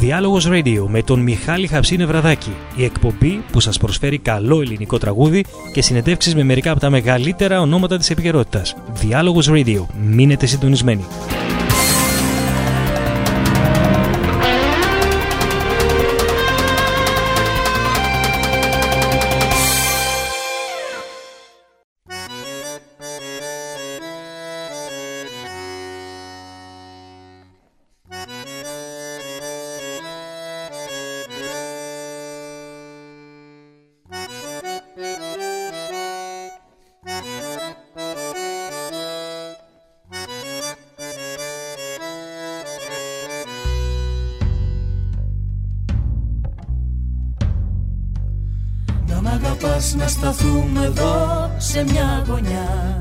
Διάλογος Radio με τον Μιχάλη Χαψίνε Βραδάκη. Η εκπομπή που σας προσφέρει καλό ελληνικό τραγούδι και συνεντεύξεις με μερικά από τα μεγαλύτερα ονόματα της επικαιρότητας. Διάλογος Radio. Μείνετε συντονισμένοι. Να σταθούμε εδώ σε μια γωνιά,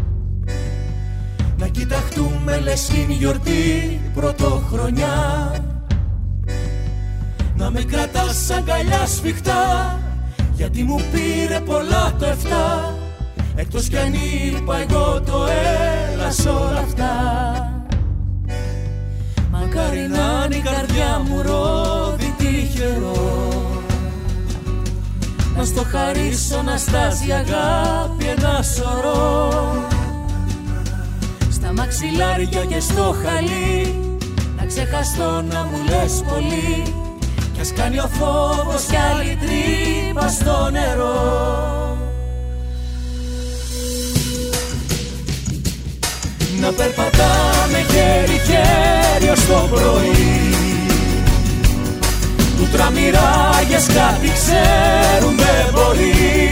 να κοιταχτούμε λες είναι γιορτή πρωτοχρονιά, να με κρατάς αγκαλιά σφιχτά, γιατί μου πήρε πολλά το 7, εκτός κι αν είπα εγώ το έλα σ' όλα αυτά. Μακάρι να είναι η καρδιά μου ρόδι τυχερό, να στο χαρίσω να στάζει αγάπη ένα σωρό, στα μαξιλάρια και στο χαλί, να ξεχαστώ να μου λες πολύ, κι ας κάνει ο φόβος κι άλλη τρύπα στο νερό. Να περπατάμε χέρι-χέρι ως το πρωί, που τραμμυράγες κάτι ξέρουν δεν μπορεί.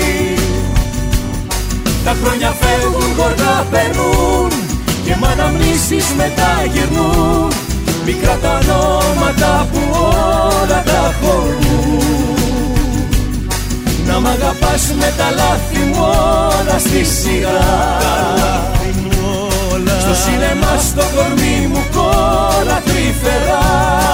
Τα χρόνια φεύγουν, γοργά περνούν, και μ' αναμνήσεις μετά γυρνούν, μικρά τα ονόματα που όλα τα χωρούν. Να μ' αγαπάς με τα λάθη μου όλα στη σειρά, στο σινεμά στο κορμί μου κόλλα τρυφερά.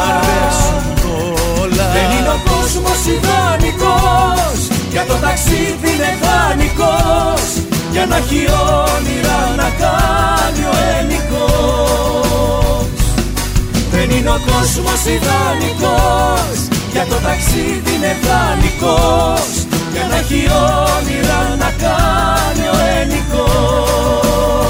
Δεν είναι ο κόσμος ιδανικός, για το ταξίδι είναι δανεικός, για να έχει όνειρα να κάνει ο ελληνικός. Δεν είναι ο κόσμος ιδανικός, για το ταξίδι είναι δανεικός, για να έχει όνειρα να κάνει ο ελληνικός.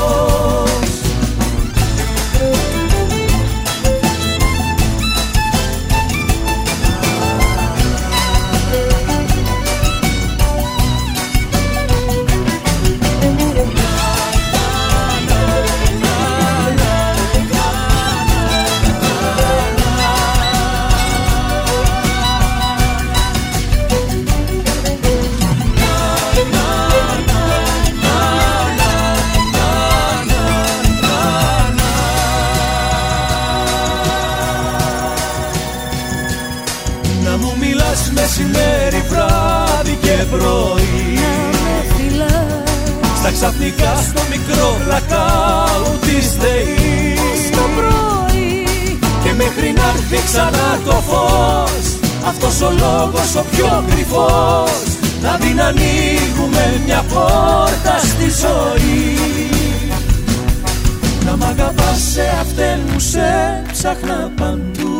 Μεσημέρι, βράδυ και πρωί, στα ξαφνικά στο μικρό blackout της ΔΕΗ, στο πρωί, και μέχρι να έρθει ξανά το φως, αυτός ο λόγος ο πιο κρυφός, να δει να ανοίγουμε μια πόρτα στη ζωή. Να μ' αγαπάς σε αυτήν μου σε ψάχνα παντού,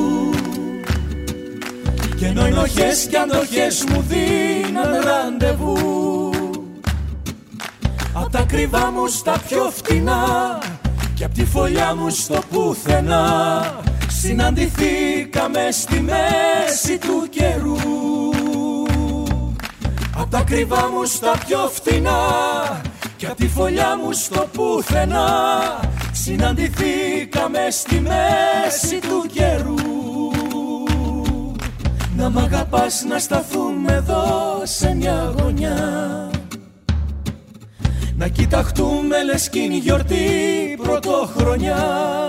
και ενώ ενοχές κι αντοχές μου δίναν ραντεβού, απ' τα κρυβά μου στα πιο φτηνά, και απ' τη φωλιά μου στο πουθενά, συναντηθήκαμε στη μέση του καιρού. Απ' τα κρυβά μου στα πιο φτηνά, και απ' τη φωλιά μου στο πουθενά, συναντηθήκαμε στη μέση του καιρού. Να μ' αγαπάς να σταθούμε εδώ σε μια γωνιά, να κοιταχτούμε λες κι είναι γιορτή πρωτοχρονιά,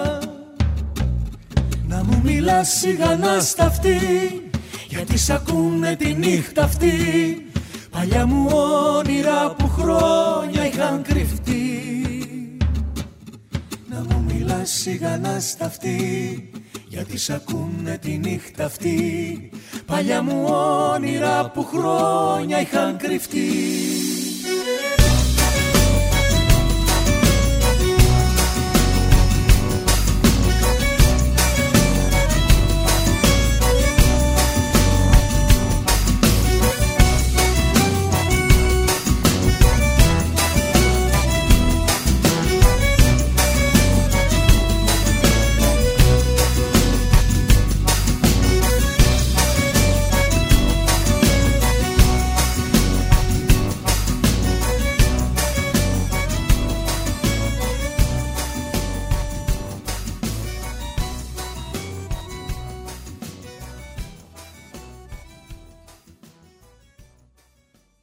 να μου μιλάς σιγανά στα αυτή, γιατί σ' ακούνε τη νύχτα αυτή, παλιά μου όνειρα που χρόνια είχαν κρυφτεί. Να μου μιλάς σιγανά στα αυτή, γιατί σ' ακούνε τη νύχτα αυτή, παλιά μου όνειρα που χρόνια είχαν κρυφτεί.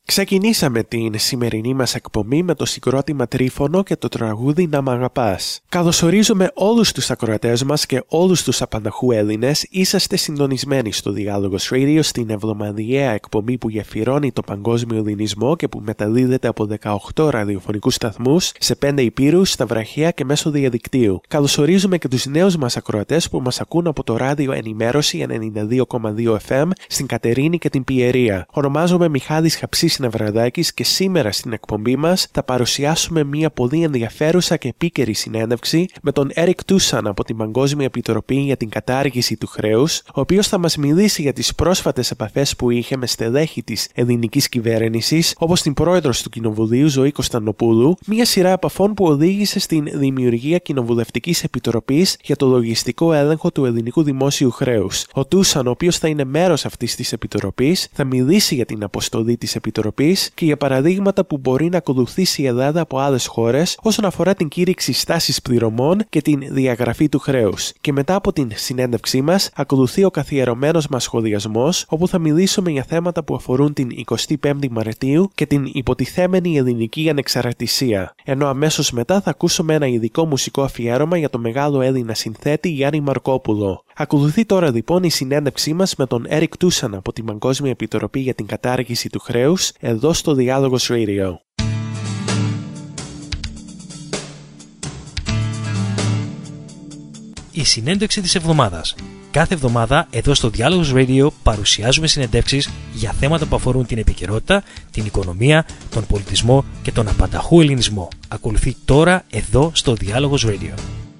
Ξεκινήσαμε την σημερινή μας εκπομπή με το συγκρότημα Τρίφωνο και το τραγούδι «Να μ' αγαπάς». Καλωσορίζουμε όλους τους ακροατές μας και όλους τους απανταχού Έλληνες. Είσαστε συντονισμένοι στο Διάλογος Radio, στην εβδομαδιαία εκπομπή που γεφυρώνει το παγκόσμιο ελληνισμό και που μεταδίδεται από 18 ραδιοφωνικούς σταθμούς σε 5 υπήρους, στα βραχαία και μέσω διαδικτύου. Καλωσορίζουμε και τους νέους μας ακροατές που μας ακούν από το ράδιο Ενημέρωση 92,2 FM στην Κατερίνη και την Πιερία. Ονομάζομαι Μιχάλης Χαψής Νευραδάκης και σήμερα στην εκπομπή μας θα παρουσιάσουμε μια πολύ ενδιαφέρουσα και επίκαιρη συνέντευξη με τον Έρικ Τούσαν από την Παγκόσμια Επιτροπή για την Κατάργηση του Χρέους, ο οποίος θα μας μιλήσει για τις πρόσφατες επαφές που είχε με στελέχη της ελληνικής κυβέρνησης, όπως την πρόεδρος του Κοινοβουλίου Ζωή Κωνσταντοπούλου, μια σειρά επαφών που οδήγησε στην δημιουργία Κοινοβουλευτικής Επιτροπής για το λογιστικό έλεγχο του ελληνικού δημόσιου χρέους. Ο Τούσαν, ο οποίος θα είναι μέρος αυτής της επιτροπής, θα μιλήσει για την αποστολή της επιτροπής και για παραδείγματα που μπορεί να ακολουθήσει η Ελλάδα από άλλες χώρες όσον αφορά την κήρυξη στάσης πληρωμών και την διαγραφή του χρέους. Και μετά από την συνέντευξή μας, ακολουθεί ο καθιερωμένος μας σχολιασμός, όπου θα μιλήσουμε για θέματα που αφορούν την 25η Μαρτίου και την υποτιθέμενη ελληνική ανεξαρτησία. Ενώ αμέσως μετά θα ακούσουμε ένα ειδικό μουσικό αφιέρωμα για το μεγάλο Έλληνα συνθέτη Γιάννη Μαρκόπουλο. Ακολουθεί τώρα λοιπόν η συνέντευξή μας με τον Έρικ Τούσαν από την Παγκόσμια Επιτροπή για την Κατάργηση του Χρέους, εδώ στο Διάλογος Radio. Η συνέντευξη της εβδομάδας. Κάθε εβδομάδα εδώ στο Διάλογος Radio παρουσιάζουμε συνεντεύξεις για θέματα που αφορούν την επικαιρότητα, την οικονομία, τον πολιτισμό και τον απανταχού ελληνισμό. Ακολουθεί τώρα εδώ στο Διάλογος Radio.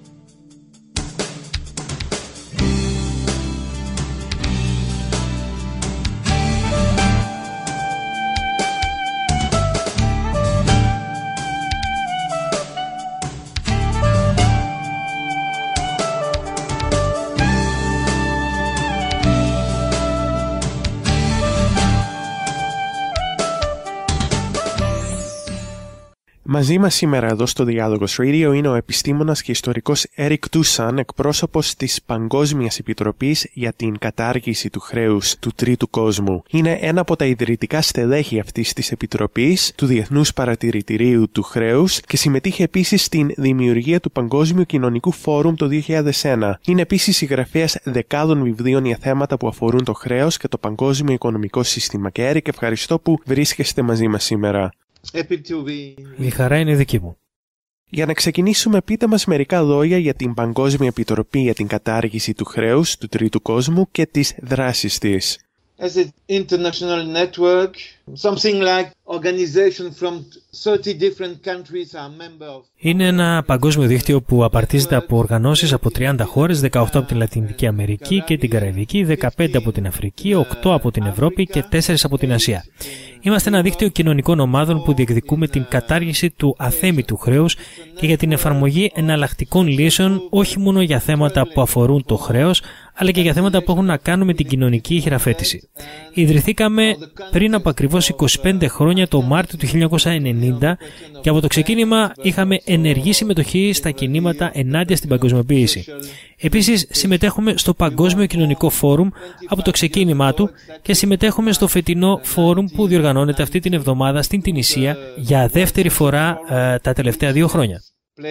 Μαζί μας σήμερα εδώ στο Διάλογος Radio είναι ο επιστήμονας και ιστορικός Έρικ Τούσαν, εκπρόσωπος της Παγκόσμιας Επιτροπής για την Κατάργηση του Χρέους του Τρίτου Κόσμου. Είναι ένα από τα ιδρυτικά στελέχη αυτής της Επιτροπής, του Διεθνούς Παρατηρητηρίου του Χρέους και συμμετείχε επίσης στην δημιουργία του Παγκόσμιου Κοινωνικού Φόρουμ το 2001. Είναι επίσης συγγραφέας δεκάδων βιβλίων για θέματα που αφορούν το χρέος και το παγκόσμιο οικονομικό σύστημα. Και Έρικ, ευχαριστώ που βρίσκεστε μαζί μας σήμερα. Η χαρά είναι δική μου. Για να ξεκινήσουμε, πείτε μας μερικά λόγια για την Παγκόσμια Επιτροπή για την Κατάργηση του Χρέους του Τρίτου Κόσμου και τις δράσεις της. As an international network, something like organization from 30 different countries are member of. Είναι ένα παγκόσμιο δίκτυο που απαρτίζεται από οργανώσεις από 30 χώρες, 18 από την Λατινική Αμερική και την Καραϊβική, 15 από την Αφρική, 8 από την Ευρώπη και 4 από την Ασία. Είμαστε ένα δίκτυο κοινωνικών ομάδων που διεκδικούμε την κατάργηση του αθέμητου χρέους και για την εφαρμογή εναλλακτικών λύσεων όχι μόνο για θέματα που αφορούν το χρέος, αλλά και για θέματα που έχουν να κάνουν με την κοινωνική χειραφέτηση. Ιδρυθήκαμε πριν από ακριβώς 25 χρόνια, το Μάρτιο του 1990, και από το ξεκίνημα είχαμε ενεργή συμμετοχή στα κινήματα ενάντια στην παγκοσμιοποίηση. Επίσης, συμμετέχουμε στο Παγκόσμιο Κοινωνικό Φόρουμ από το ξεκίνημά του και συμμετέχουμε στο φετινό φόρουμ που διοργανώνεται αυτή την εβδομάδα στην Τινησία για δεύτερη φορά τα τελευταία 2 χρόνια.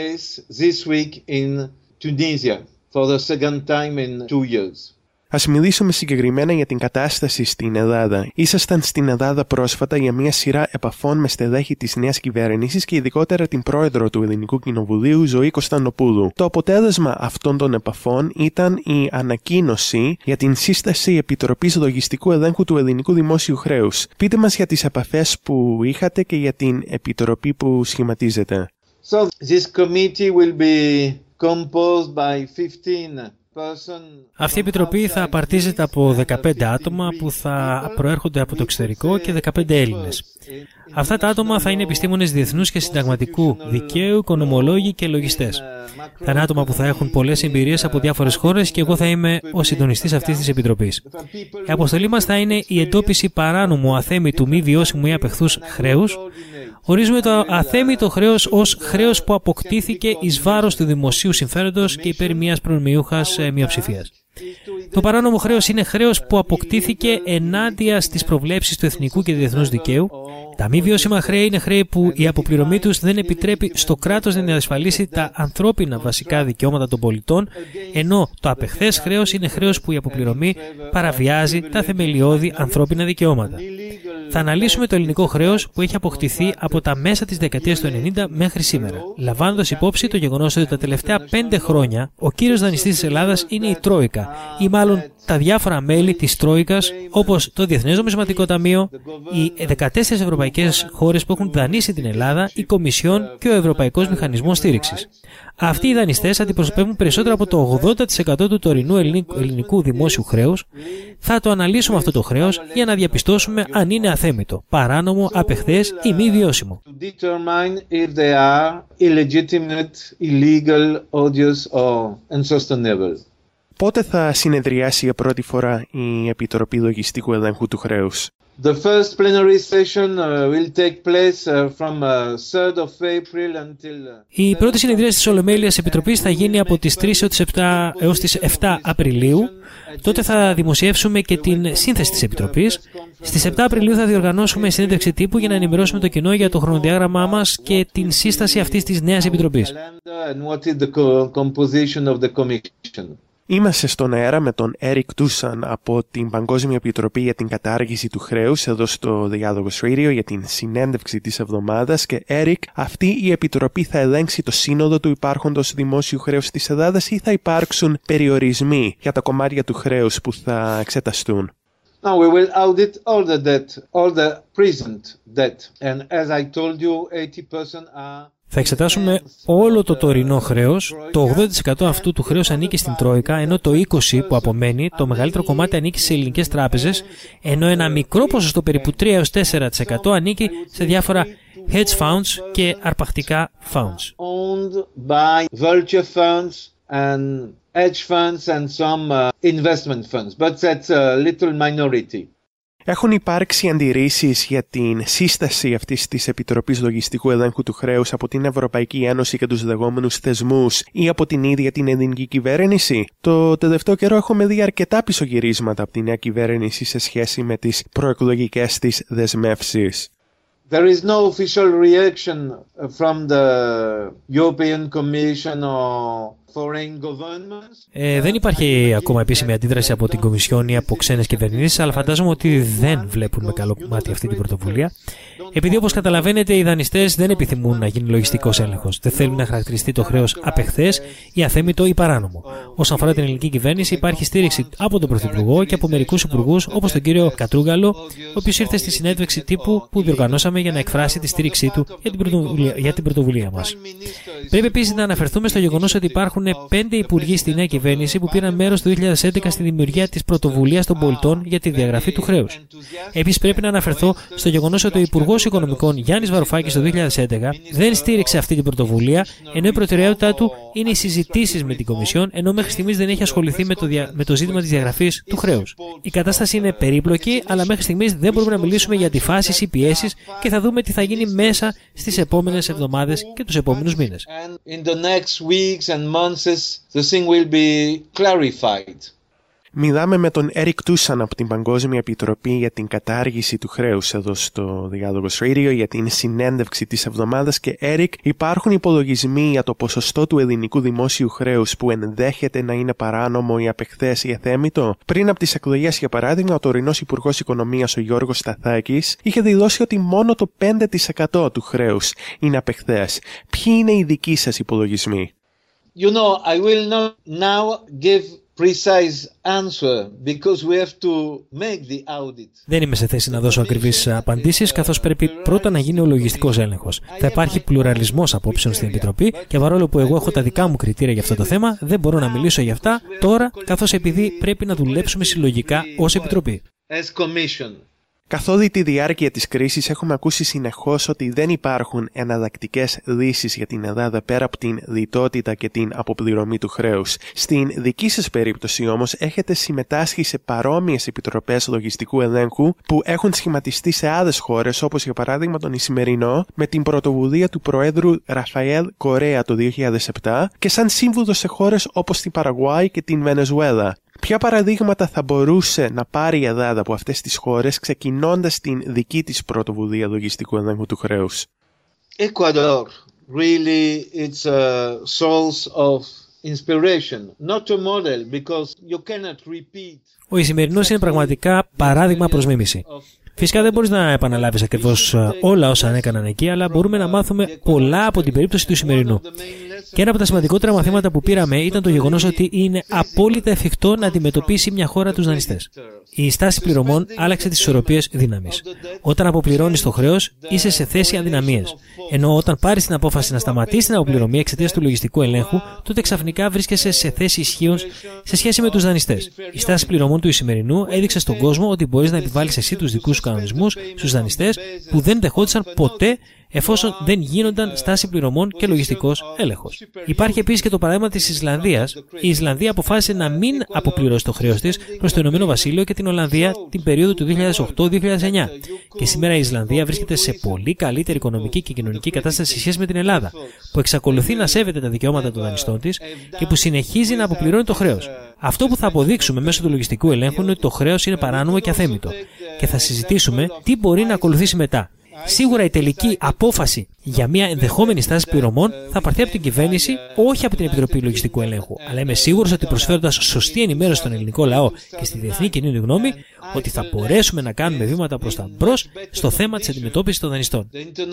Ας μιλήσουμε συγκεκριμένα για την κατάσταση στην Ελλάδα. Ήσασταν στην Ελλάδα πρόσφατα για μια σειρά επαφών με στελέχη της νέας κυβέρνησης και ειδικότερα την πρόεδρο του Ελληνικού Κοινοβουλίου, Ζωή Κωνσταντοπούλου. Το αποτέλεσμα αυτών των επαφών ήταν η ανακοίνωση για την σύσταση Επιτροπής Λογιστικού Ελέγχου του Ελληνικού Δημόσιου Χρέους. Πείτε μας για τις επαφές που είχατε και για την επιτροπή που σχηματίζεται. So this committee will be composed by 15. Αυτή η επιτροπή θα απαρτίζεται από 15 άτομα που θα προέρχονται από το εξωτερικό και 15 Έλληνες. Αυτά τα άτομα θα είναι επιστήμονες διεθνούς και συνταγματικού δικαίου, οικονομολόγοι και λογιστές. Θα είναι άτομα που θα έχουν πολλές εμπειρίες από διάφορες χώρες και εγώ θα είμαι ο συντονιστής αυτής της επιτροπής. Η αποστολή μας θα είναι η εντόπιση παράνομου, αθέμητου, μη βιώσιμου ή απεχθούς χρέους. Ορίζουμε το αθέμητο χρέος ως χρέος που αποκτήθηκε εις βάρος του δημοσίου συμφέροντος και υπέρ μιας προνομιούχας μειοψηφίας. Το παράνομο χρέος είναι χρέος που αποκτήθηκε ενάντια στις προβλέψεις του εθνικού και διεθνούς δικαίου. Τα μη βιώσιμα χρέη είναι χρέη που η αποπληρωμή τους δεν επιτρέπει στο κράτος να διασφαλίσει τα ανθρώπινα βασικά δικαιώματα των πολιτών, ενώ το απεχθές χρέος είναι χρέος που η αποπληρωμή παραβιάζει τα θεμελιώδη ανθρώπινα δικαιώματα. Θα αναλύσουμε το ελληνικό χρέος που έχει αποκτηθεί από τα μέσα της δεκαετίας του 90 μέχρι σήμερα, λαμβάνοντας υπόψη το γεγονός ότι τα τελευταία 5 χρόνια ο κύριος δανειστής της Ελλάδας είναι η Τρόικα, ή μάλλον τα διάφορα μέλη της Τρόικας, όπως το Διεθνές Νομισματικό Ταμείο, οι 14 ευρωπαϊκές χώρες που έχουν δανείσει την Ελλάδα, η Κομισιόν και ο Ευρωπαϊκός Μηχανισμός Στήριξης. Αυτοί οι δανειστές αντιπροσωπεύουν περισσότερο από το 80% του τωρινού ελληνικού δημόσιου χρέους. Θα το αναλύσουμε αυτό το χρέος για να διαπιστώσουμε αν είναι αθέμητο, παράνομο, απεχθές ή μη βιώσιμο. Πότε θα συνεδριάσει για πρώτη φορά η Επιτροπή Λογιστικού Ελέγχου του Χρέους? The first plenary session will take place from 3rd of April until... Η πρώτη συνεδρίαση της Ολομέλειας Επιτροπής θα γίνει από τις 3 έως τις 7 Απριλίου. Τότε θα δημοσιεύσουμε και την σύνθεση της Επιτροπής. Στις 7 Απριλίου θα διοργανώσουμε συνέντευξη τύπου για να ενημερώσουμε το κοινό για το χρονοδιάγραμμά μας και την σύσταση αυτής της νέας Επιτροπής. Είμαστε στον αέρα με τον Έρικ Τούσαν από την Παγκόσμια Επιτροπή για την Κατάργηση του Χρέους εδώ στο Διάλογος Radio για την συνέντευξη της εβδομάδας. Και Έρικ, αυτή η Επιτροπή θα ελέγξει το σύνολο του υπάρχοντος δημόσιου χρέους της Ελλάδας ή θα υπάρξουν περιορισμοί για τα κομμάτια του χρέους που θα εξεταστούν? Now we will audit all the debt, all the present debt, and as I told you, 80% are... Θα εξετάσουμε όλο το τωρινό χρέος. Το 80% αυτού του χρέους ανήκει στην Τρόικα, ενώ το 20% που απομένει, το μεγαλύτερο κομμάτι ανήκει σε ελληνικές τράπεζες, ενώ ένα μικρό ποσοστό, περίπου 3-4%, ανήκει σε διάφορα hedge funds και αρπακτικά funds. Owned by vulture funds and hedge funds and some investment funds, but that's a little minority. Έχουν υπάρξει αντιρρήσεις για την σύσταση αυτής της Επιτροπής Λογιστικού Ελέγχου του Χρέους από την Ευρωπαϊκή Ένωση και τους λεγόμενους θεσμούς ή από την ίδια την ελληνική κυβέρνηση? Το τελευταίο καιρό έχουμε δει αρκετά πισωγυρίσματα από τη νέα κυβέρνηση σε σχέση με τις προεκλογικές της δεσμεύσεις. There is no official reaction from the European Commission or foreign governments. Δεν υπάρχει ακόμα επίσημη αντίδραση από την Κομισιόν ή από ξένες κυβερνήσεις, αλλά φαντάζομαι ότι δεν βλέπουν με καλό μάτι αυτή την πρωτοβουλία. Επειδή, όπως καταλαβαίνετε, οι δανειστές δεν επιθυμούν να γίνει λογιστικός έλεγχος. Δεν θέλουν να χαρακτηριστεί το χρέος απεχθές ή αθέμητο ή παράνομο. Όσον αφορά την ελληνική κυβέρνηση, υπάρχει στήριξη από τον Πρωθυπουργό και από μερικούς υπουργούς, όπως τον κύριο Κατρούγκαλο, ο οποίος ήρθε στη συνέντευξη τύπου που διοργανώσαμε για να εκφράσει τη στήριξή του για την πρωτοβουλία μας. Πρέπει επίσης να αναφερθούμε στο γεγονός ότι υπάρχουν 5 υπουργοί στη νέα κυβέρνηση που πήραν μέρος το 2011 στη δημιουργία της πρωτοβουλίας των πολιτών για τη διαγραφή του χρέους. Επίσης, πρέπει να αναφερθώ στο γεγονός ότι ο Υπουργός Οικονομικών Γιάννης Βαρουφάκης το 2011 δεν στήριξε αυτή την πρωτοβουλία, ενώ η προτεραιότητά του είναι οι συζητήσεις με την Κομισιόν, ενώ μέχρι στιγμής δεν έχει ασχοληθεί με το ζήτημα της διαγραφής του χρέους. Η κατάσταση είναι περίπλοκη, αλλά μέχρι στιγμής δεν μπορούμε να μιλήσουμε για αντιφάσεις ή πιέσεις και θα δούμε τι θα γίνει μέσα στις επόμενες εβδομάδες και τους επόμενους μήνες. The thing will be clarified. Μιλάμε με τον Έρικ Τούσαν από την Παγκόσμια Επιτροπή για την Κατάργηση του Χρέους εδώ στο Διάλογος Radio για την συνέντευξη της εβδομάδας. Και Έρικ, υπάρχουν υπολογισμοί για το ποσοστό του ελληνικού δημόσιου χρέους που ενδέχεται να είναι παράνομο ή απεχθές ή αθέμητο? Πριν από τις εκλογές, για παράδειγμα, ο τωρινός Υπουργός Οικονομίας, ο Γιώργος Σταθάκης, είχε δηλώσει ότι μόνο το 5% του χρέους είναι απεχθές. Ποιοι είναι οι δικοί σας υπολογισμοί? You know, I will not now give precise answer because we have to make the audit. Δεν είμαι σε θέση να δώσω ακριβείς απαντήσεις, καθώς πρέπει πρώτα να γίνει ο λογιστικός έλεγχος. Θα υπάρχει πλουραλισμός απόψεων στην Επιτροπή και παρόλο που εγώ έχω τα δικά μου κριτήρια για αυτό το θέμα, δεν μπορώ να μιλήσω για αυτά τώρα, καθώς επειδή πρέπει να δουλέψουμε συλλογικά ως Επιτροπή. As Commission. Καθ' όλη τη διάρκεια της κρίσης έχουμε ακούσει συνεχώς ότι δεν υπάρχουν εναλλακτικές λύσεις για την Ελλάδα πέρα από την λιτότητα και την αποπληρωμή του χρέους. Στην δική σας περίπτωση όμως έχετε συμμετάσχει σε παρόμοιες επιτροπές λογιστικού ελέγχου που έχουν σχηματιστεί σε άλλες χώρες, όπως για παράδειγμα τον Ισημερινό με την πρωτοβουλία του Προέδρου Ραφαέλ Κορέα το 2007 και σαν σύμβουλο σε χώρες όπως την Παραγουάη και την Βενεζουέλα. Ποια παραδείγματα θα μπορούσε να πάρει η Ελλάδα από αυτές τις χώρες, ξεκινώντας την δική της πρωτοβουλία λογιστικού ελέγχου του χρέους? Ecuador, really it's a source of inspiration, not a model, because you cannot repeat. Ο Ισημερινός είναι πραγματικά παράδειγμα προς μίμηση. Φυσικά δεν μπορείς να επαναλάβεις ακριβώς όλα όσα έκαναν εκεί, αλλά μπορούμε να μάθουμε πολλά από την περίπτωση του Ισημερινού. Και ένα από τα σημαντικότερα μαθήματα που πήραμε ήταν το γεγονός ότι είναι απόλυτα εφικτό να αντιμετωπίσει μια χώρα τους δανειστές. Η στάση πληρωμών άλλαξε τις ισορροπίες δύναμης. Όταν αποπληρώνεις το χρέος, είσαι σε θέση αδυναμίας. Ενώ όταν πάρεις την απόφαση να σταματήσεις την αποπληρωμή εξαιτίας του λογιστικού ελέγχου, τότε ξαφνικά βρίσκεσαι σε θέση ισχύων σε σχέση με τους δανειστές. Η στάση πληρωμών του Ισημερινού έδειξε στον κόσμο ότι μπορείς να επιβάλλεις εσύ τους δικούς σου κανονισμούς στους δανειστές που δεν δεχόντουσαν ποτέ εφόσον δεν γίνονταν στάση πληρωμών και λογιστικός έλεγχος. Υπάρχει επίσης και το παράδειγμα της Ισλανδίας. Η Ισλανδία αποφάσισε να μην αποπληρώσει το χρέος της προς το Ηνωμένο Βασίλειο και την Ολλανδία την περίοδο του 2008-2009. Και σήμερα η Ισλανδία βρίσκεται σε πολύ καλύτερη οικονομική και κοινωνική κατάσταση σε σχέση με την Ελλάδα, που εξακολουθεί να σέβεται τα δικαιώματα των δανειστών της και που συνεχίζει να αποπληρώνει το χρέος. Αυτό που θα αποδείξουμε μέσω του λογιστικού ελέγχου είναι ότι το χρέος είναι παράνομο και αθέμητο. Και θα συζητήσουμε τι μπορεί να ακολουθήσει μετά. Σίγουρα η τελική απόφαση για μια ενδεχόμενη στάση πληρωμών θα πάρθει από την κυβέρνηση, όχι από την Επιτροπή Λογιστικού Ελέγχου. Αλλά είμαι σίγουρος ότι προσφέροντας σωστή ενημέρωση στον ελληνικό λαό και στη διεθνή κοινή γνώμη, ότι θα μπορέσουμε να κάνουμε βήματα προς τα μπρος στο θέμα της αντιμετώπισης των δανειστών.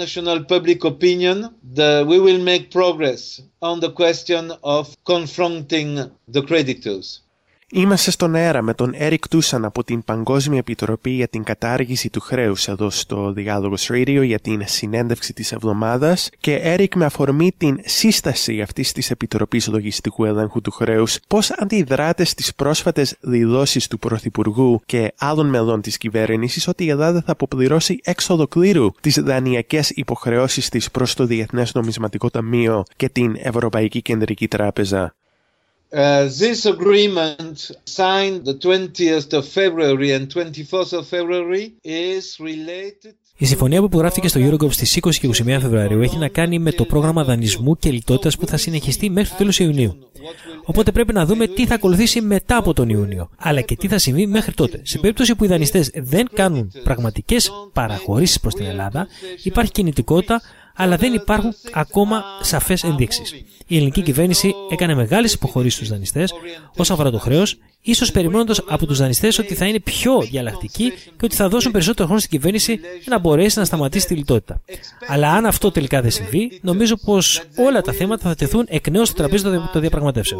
Είμαστε στον αέρα με τον Έρικ Τούσαν από την Παγκόσμια Επιτροπή για την Κατάργηση του Χρέους εδώ στο Διάλογος Radio για την συνέντευξη της εβδομάδας. Και Έρικ, με αφορμή την σύσταση αυτής της Επιτροπής Λογιστικού Ελέγχου του Χρέους, πώς αντιδράτε στις πρόσφατες δηλώσεις του Πρωθυπουργού και άλλων μελών της κυβέρνησης ότι η Ελλάδα θα αποπληρώσει εξ ολοκλήρου τις δανειακές υποχρεώσεις της προς το Διεθνές Νομισματικό Ταμείο και την Ευρωπαϊκή Κεντρική Τράπεζα? This agreement signed the 20th of February and 24th of February is related. Η συμφωνία που υπογράφηκε στο Eurogroup στις 20 και 21 Φεβρουαρίου έχει να κάνει με το πρόγραμμα δανεισμού και λιτότητας που θα συνεχιστεί μέχρι το τέλος Ιουνίου. Οπότε πρέπει να δούμε τι θα ακολουθήσει μετά από τον Ιούνιο, αλλά και τι θα συμβεί μέχρι τότε. Σε περίπτωση που οι δανειστές δεν κάνουν πραγματικές παραχωρήσεις προς την Ελλάδα, υπάρχει κινητικότητα, αλλά δεν υπάρχουν ακόμα σαφές ενδείξεις. Η ελληνική κυβέρνηση έκανε μεγάλες υποχωρήσεις στους δανειστές όσον αφορά το χρέος, ίσως περιμένοντας από τους δανειστές ότι θα είναι πιο διαλλακτικοί και ότι θα δώσουν περισσότερο χρόνο στην κυβέρνηση για να μπορέσει να σταματήσει τη λιτότητα. Αλλά αν αυτό τελικά δεν συμβεί, νομίζω πως όλα τα θέματα θα τεθούν εκ νέου στο τραπέζι των διαπραγματεύσεων.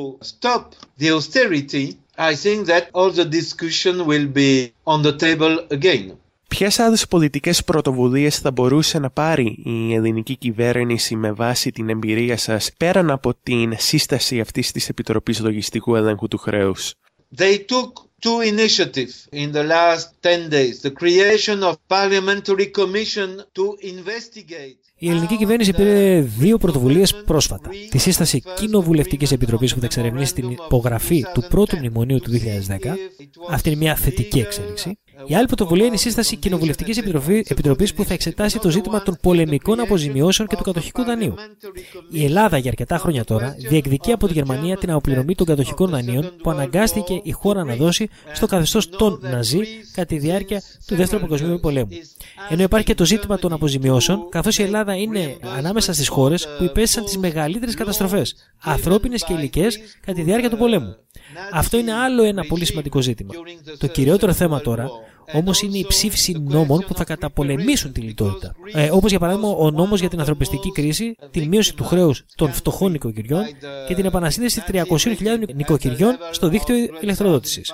Ποιες άλλες πολιτικές πρωτοβουλίες θα μπορούσε να πάρει η ελληνική κυβέρνηση με βάση την εμπειρία σας πέραν από την σύσταση αυτής της Επιτροπής Λογιστικού Ελέγχου του Χρέους? They took two initiatives in the last 10 days. The creation of parliamentary commission to investigate. Η ελληνική κυβέρνηση πήρε δύο πρωτοβουλίες πρόσφατα. Τη σύσταση Κοινοβουλευτικής Επιτροπής που θα εξερευνήσει την υπογραφή του πρώτου μνημονίου του 2010. Αυτή είναι μια θετική εξέλιξη. Η άλλη πρωτοβουλία είναι η σύσταση Κοινοβουλευτικής Επιτροπής που θα εξετάσει το ζήτημα των πολεμικών αποζημιώσεων και του κατοχικού δανείου. Η Ελλάδα για αρκετά χρόνια τώρα διεκδικεί από τη Γερμανία την αποπληρωμή των κατοχικών δανείων που αναγκάστηκε η χώρα να δώσει στο καθεστώς των Ναζί κατά τη διάρκεια του Δεύτερου Παγκοσμίου Πολέμου. Ενώ υπάρχει και το ζήτημα των αποζημιώσεων, καθώς η Ελλάδα είναι ανάμεσα στις χώρες που υπέστησαν τις μεγαλύτερες καταστροφές, ανθρώπινες και υλικές, κατά τη διάρκεια του πολέμου. Αυτό είναι άλλο ένα πολύ σημαντικό ζήτημα. Το κυριότερο θέμα τώρα όμως είναι η ψήφιση νόμων που θα καταπολεμήσουν τη λιτότητα. Όπως για παράδειγμα ο νόμος για την ανθρωπιστική κρίση, την μείωση του χρέους των φτωχών νοικοκυριών και την επανασύνδεση 300.000 νοικοκυριών στο δίκτυο ηλεκτροδότησης.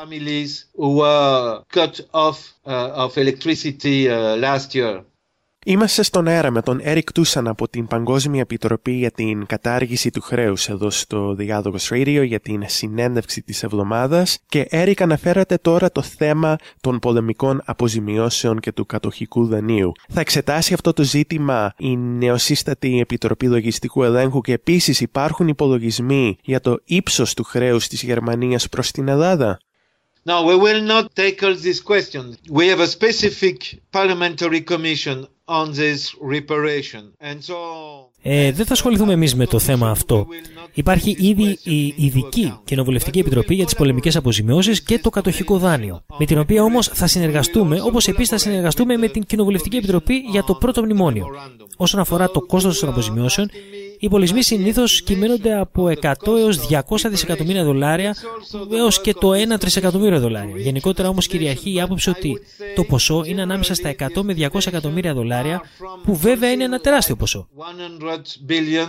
Είμαστε στον αέρα με τον Έρικ Τούσαν από την Παγκόσμια Επιτροπή για την Κατάργηση του Χρέους εδώ στο Διάλογος Radio για την συνέντευξη της εβδομάδας. Και Έρικ, αναφέρατε τώρα το θέμα των πολεμικών αποζημιώσεων και του κατοχικού δανείου. Θα εξετάσει αυτό το ζήτημα η νεοσύστατη Επιτροπή Λογιστικού Ελέγχου και επίσης υπάρχουν υπολογισμοί για το ύψος του χρέους της Γερμανίας προς την Ελλάδα? No, we will not tackle this question. We have a specific parliamentary commission on this reparation. And so δεν θα ασχοληθούμε εμείς με το θέμα αυτό. Υπάρχει ήδη η Ειδική Κοινοβουλευτική Επιτροπή για τις Πολεμικές Αποζημιώσεις και το Κατοχικό Δάνειο, με την οποία όμως θα συνεργαστούμε, όπως επίσης θα συνεργαστούμε με την Κοινοβουλευτική Επιτροπή για το Πρώτο Μνημόνιο. Όσον αφορά το κόστος των αποζημιώσεων, οι πολισμοί συνήθως κυμαίνονται από 100 έως 200 δισεκατομμύρια δολάρια έως και το 1 τρισεκατομμύριο δολάρια. Γενικότερα όμως κυριαρχεί η άποψη ότι το ποσό είναι ανάμεσα στα 100 με 200 εκατομμύρια δολάρια, που βέβαια είναι ένα τεράστιο ποσό. 100 billion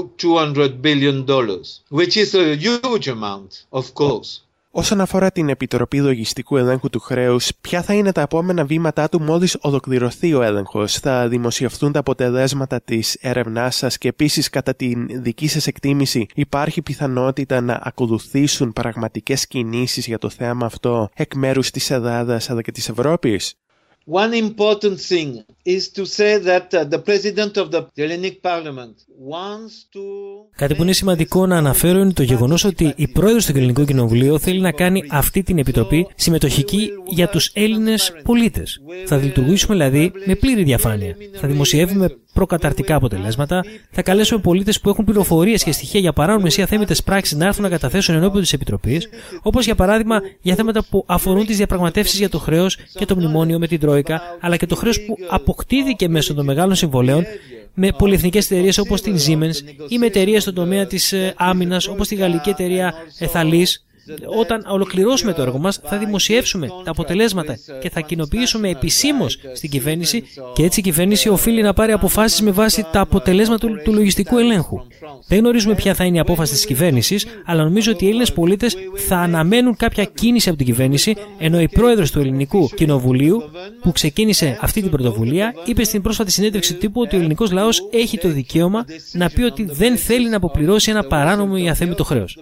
to $200 billion, which is a huge amount, of course. Όσον αφορά την Επιτροπή Λογιστικού Ελέγχου του Χρέους, ποια θα είναι τα επόμενα βήματά του μόλις ολοκληρωθεί ο έλεγχος? Θα δημοσιευθούν τα αποτελέσματα της έρευνάς σας και επίσης κατά την δική σας εκτίμηση υπάρχει πιθανότητα να ακολουθήσουν πραγματικές κινήσεις για το θέμα αυτό εκ μέρους της Ελλάδας αλλά και της Ευρώπης? One important thing is to say that the president of the Hellenic Parliament wants to... Κάτι που είναι σημαντικό να αναφέρω είναι το γεγονός ότι η πρόεδρος του Ελληνικού Κοινοβουλίου θέλει να κάνει αυτή την επιτροπή συμμετοχική για τους Έλληνες πολίτες. Θα λειτουργήσουμε δηλαδή με πλήρη διαφάνεια. Θα δημοσιεύουμε προκαταρτικά αποτελέσματα, θα καλέσουμε πολίτες που έχουν πληροφορίες και στοιχεία για παράνομες ή αθέμητες πράξεις να έρθουν να καταθέσουν ενώπιον της Επιτροπής, όπως για παράδειγμα για θέματα που αφορούν τις διαπραγματεύσεις για το χρέος και το μνημόνιο με την Τρόικα, αλλά και το χρέος που αποκτήθηκε μέσω των μεγάλων συμβολέων με πολυεθνικές εταιρείες όπως την Siemens ή με εταιρείες στον τομέα της άμυνας όπως τη γαλλική εταιρεία Εθαλής. Όταν ολοκληρώσουμε το έργο μας, θα δημοσιεύσουμε τα αποτελέσματα και θα κοινοποιήσουμε επισήμως στην κυβέρνηση, και έτσι η κυβέρνηση οφείλει να πάρει αποφάσεις με βάση τα αποτελέσματα του λογιστικού ελέγχου. Δεν γνωρίζουμε ποια θα είναι η απόφαση της κυβέρνησης, αλλά νομίζω ότι οι Έλληνες πολίτες θα αναμένουν κάποια κίνηση από την κυβέρνηση, ενώ η πρόεδρος του Ελληνικού Κοινοβουλίου, που ξεκίνησε αυτή την πρωτοβουλία, είπε στην πρόσφατη συνέντευξη τύπου ότι ο ελληνικός λαός έχει το δικαίωμα να πει ότι δεν θέλει να αποπληρώσει ένα παράνομο ή αθέμητο χρέος.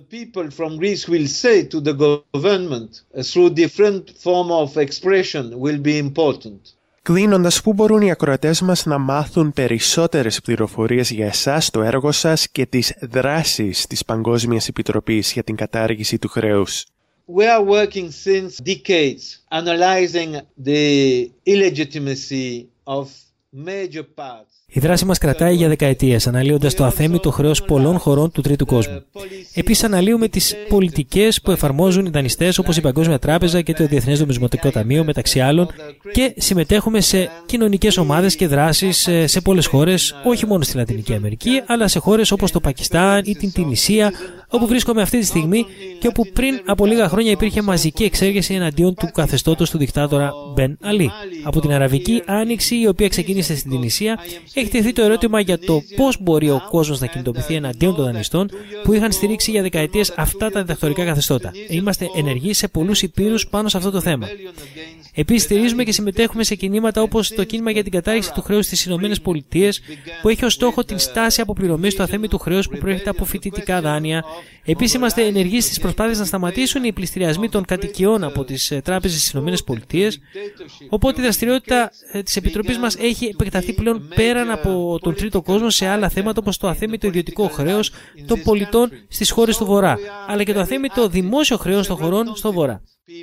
To the government through different form of expression will be important. Κλείνοντας, πού μπορούν οι ακροατές μας να μάθουν περισσότερες πληροφορίες για εσάς, το έργο σας και τις δράσεις της Παγκόσμιας Επιτροπής για την κατάργηση του χρέους? We are working since decades analyzing the illegitimacy of major parts. Η δράση μας κρατάει για δεκαετίες, αναλύοντας το αθέμητο χρέος πολλών χωρών του τρίτου κόσμου. Επίσης, αναλύουμε τις πολιτικές που εφαρμόζουν οι δανειστές όπως η Παγκόσμια Τράπεζα και το Διεθνές Νομισματικό Ταμείο, μεταξύ άλλων, και συμμετέχουμε σε κοινωνικές ομάδες και δράσεις σε πολλές χώρες, όχι μόνο στη Λατινική Αμερική, αλλά σε χώρες όπως το Πακιστάν ή την Τινησία, όπου βρίσκομαι αυτή τη στιγμή και όπου πριν από λίγα χρόνια υπήρχε μαζική εξέργεση εναντίον του καθεστώτος του δικτάτορα Μπεν Αλί. Από την Αραβική Άνοιξη, η οποία ξεκίνησε στην Τινησία, έχει τεθεί το ερώτημα για το πώς μπορεί ο κόσμος να κινητοποιηθεί εναντίον των δανειστών που είχαν στηρίξει για δεκαετίες αυτά τα δικτατορικά καθεστώτα. Είμαστε ενεργοί σε πολλούς υπήρους πάνω σε αυτό το θέμα. Επίσης, στηρίζουμε και συμμετέχουμε σε κινήματα όπως το κίνημα για την κατάργηση του χρέους στις ΗΠΑ, που έχει ως στόχο την στάση αποπληρωμής του αθέμητου χρέους που προέρχεται από φοιτητικά δάνεια. Επίσης, είμαστε ενεργοί στις προσπάθειες να σταματήσουν οι πληστηριασμοί των κατοικιών από τις τράπεζες στις ΗΠΑ. Οπότε η δραστηριότητα της Επιτροπής μας έχει επεκταθεί πλέον πέραν από τον τρίτο κόσμο σε άλλα θέματα όπως το αθέμητο ιδιωτικό χρέος των πολιτών στις χώρες του Βορρά, αλλά και το αθέμητο δημόσιο χρέος των χωρών στο Βορρά.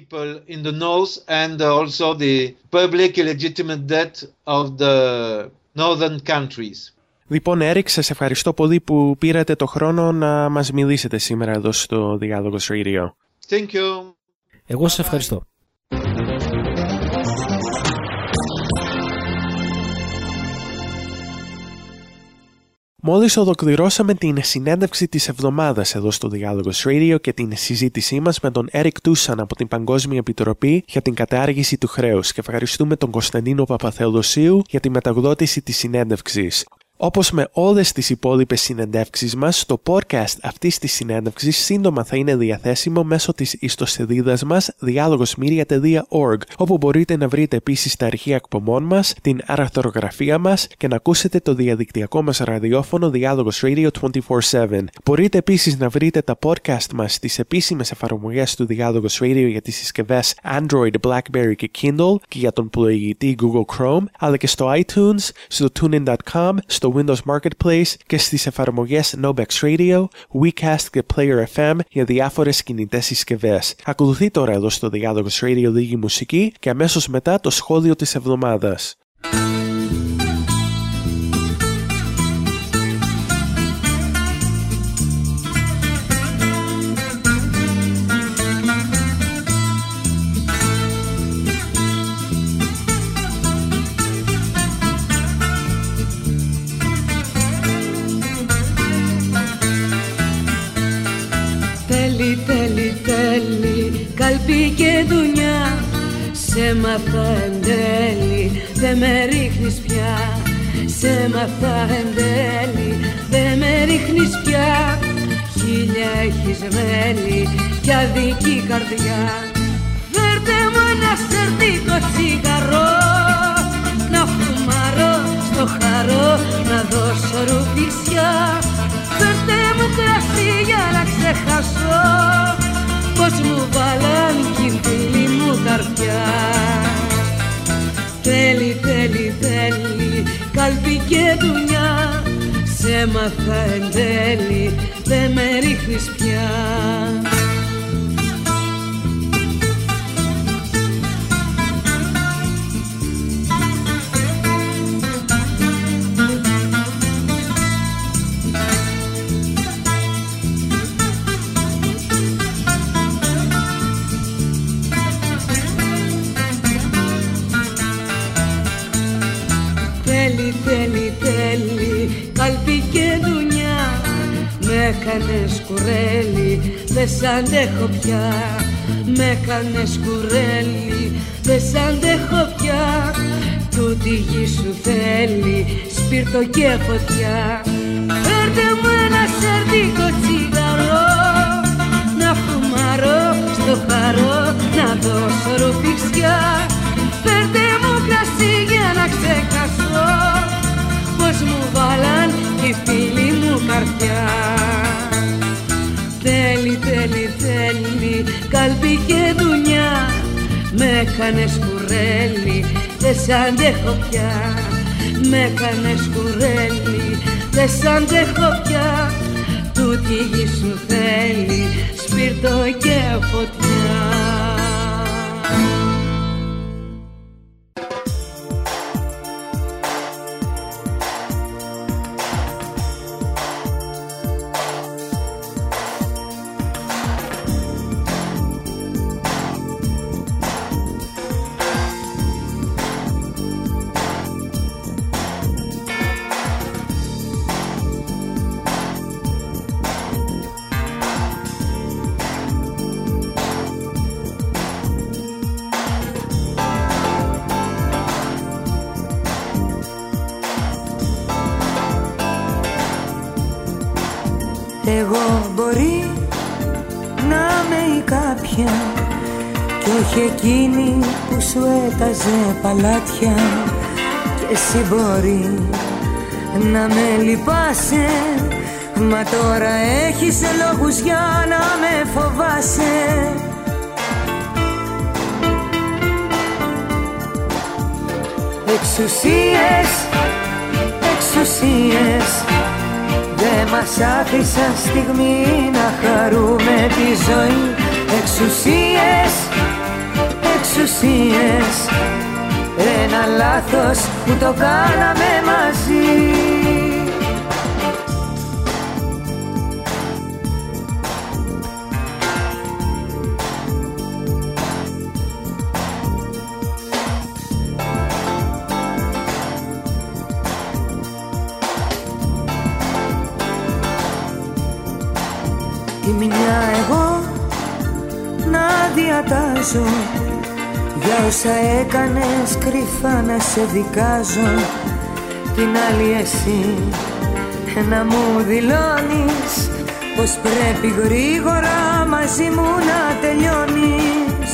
Λοιπόν, Έρικ, σας ευχαριστώ πολύ που πήρατε το χρόνο να μας μιλήσετε σήμερα εδώ στο Διάλογος Radio. Thank you. Εγώ σας ευχαριστώ. Μόλις ολοκληρώσαμε την συνέντευξη της εβδομάδας εδώ στο Διάλογος Radio και την συζήτησή μας με τον Έρικ Τούσαν από την Παγκόσμια Επιτροπή για την κατάργηση του χρέους και ευχαριστούμε τον Κωνσταντίνο Παπαθεοδοσίου για τη μεταγλώτηση της συνέντευξης. Όπως με όλες τις υπόλοιπες συνεντεύξεις μας, το podcast αυτής της συνέντευξης σύντομα θα είναι διαθέσιμο μέσω της ιστοσελίδας μας dialogosmedia.org, όπου μπορείτε να βρείτε επίσης τα αρχεία εκπομπών μας, την αρθρογραφία μας και να ακούσετε το διαδικτυακό μας ραδιόφωνο Διάλογος Radio 24/7. Μπορείτε επίσης να βρείτε τα podcast μας στις επίσημες εφαρμογές του Διάλογος Radio για τις συσκευές Android, BlackBerry και Kindle και για τον πλοηγητή Google Chrome, αλλά και στο iTunes, στο tunein.com, στο Windows Marketplace και στις εφαρμογές Nobex Radio, WeCast και Player FM για διάφορες κινητές συσκευές. Ακολουθεί τώρα εδώ στο Διάλογος Radio λίγη μουσική και αμέσως μετά το σχόλιο της εβδομάδας. Τέλει, τέλει, τέλει, καλπί και δουνιά. Σε μαθα εν τέλει, δε με ρίχνεις πια. Σε μαθα εν τέλει, δε με ρίχνεις πια. Χίλια έχεις μέλη κι αδική καρδιά. Φέρτε μου ένα σερτίκο τσιγαρό, να φουμαρώ στο χαρό, να δώσω ρουφιξιά. Φέρτε μου κρασί για να ξεχάσω πως μου βάλαν κι η φίλη μου καρδιά. Τέλει, τέλει, τέλει, καλπί και δουνιά. Σε μάθα εν τέλει, δε με ρίχνεις πια. Τέλει, τέλει, τέλει, καλπί και δουνιά. Με έκανες κουρέλι, δε σ' αντέχω πια. Με έκανες κουρέλι, δε σ' αντέχω πια. Τούτη γη σου θέλει σπίρτο και φωτιά. Φέρτε μου ένα σερτίκο τσιγαρό, να φουμαρώ στο χαρό, να δώσω ρουφιξιά. Φέρτε μου κρασί για να ξεχάσω πως μου βάλαν οι φίλοι μου καρδιά. Τέλει, τέλει, τέλει, καλπί και δουνιά. Με έκανες κουρέλι, δε σ' αντέχω πια. Με έκανες κουρέλι, δε σ' αντέχω πια. Τούτη γη σου θέλει σπίρτο και φωτιά. Εγώ μπορεί να είμαι η κάποια κι όχι εκείνη που σου έταζε παλάτια. Και εσύ μπορεί να με λυπάσαι, μα τώρα έχεις λόγους για να με φοβάσαι. Εξουσίες, εξουσίες δε μας άφησαν στιγμή να χαρούμε τη ζωή. Εξουσίες, εξουσίες, ένα λάθος που το κάναμε μαζί. Τη μια εγώ να διατάζω για όσα έκανες κρυφά να σε δικάζω. Την άλλη εσύ να μου δηλώνεις πως πρέπει γρήγορα μαζί μου να τελειώνεις.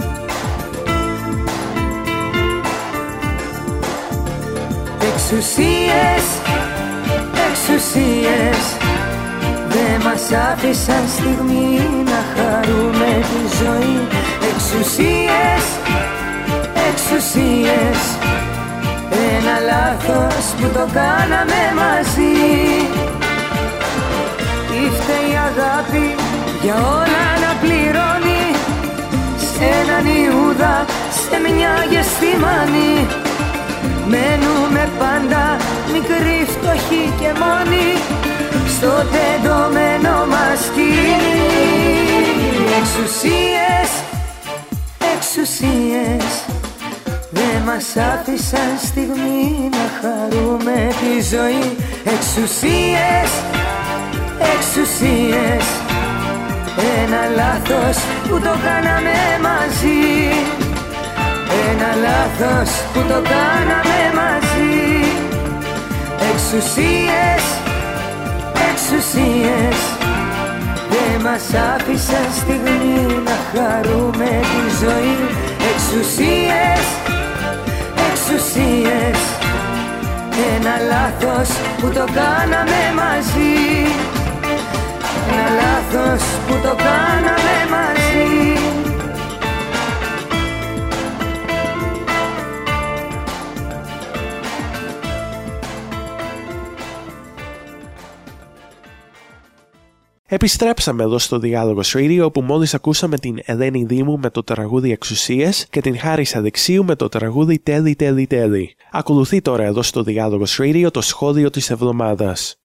Εξουσίες, εξουσίες δε μας άφησαν στιγμή να χαρούμε τη ζωή. Εξουσίες, εξουσίες, ένα λάθος που το κάναμε μαζί. Ήρθε η αγάπη για όλα να πληρώνει, σε έναν Ιούδα, σε μια γεστημάνη. Μένουμε πάντα μικροί, φτωχοί και μόνοι στο τεντωμένο μας σκηνή. Εξουσίες, εξουσίες δεν μας άφησαν στιγμή να χαρούμε τη ζωή. Εξουσίες, εξουσίες, ένα λάθος που το κάναμε μαζί. Ένα λάθος που το κάναμε μαζί. Εξουσίες, εξουσίες δεν μας άφησαν στιγμή να χαρούμε τη ζωή. Εξουσίες, εξουσίες ένα λάθος που το κάναμε μαζί. Ένα λάθος που το κάναμε μαζί. Επιστρέψαμε εδώ στο Διάλογος Radio, όπου μόλις ακούσαμε την Ελένη Δήμου με το τραγούδι Εξουσίες και την Χάρισα Δεξίου με το τραγούδι Τέλει Τέλει Τέλει. Ακολουθεί τώρα εδώ στο Διάλογος Radio το σχόλιο της εβδομάδας.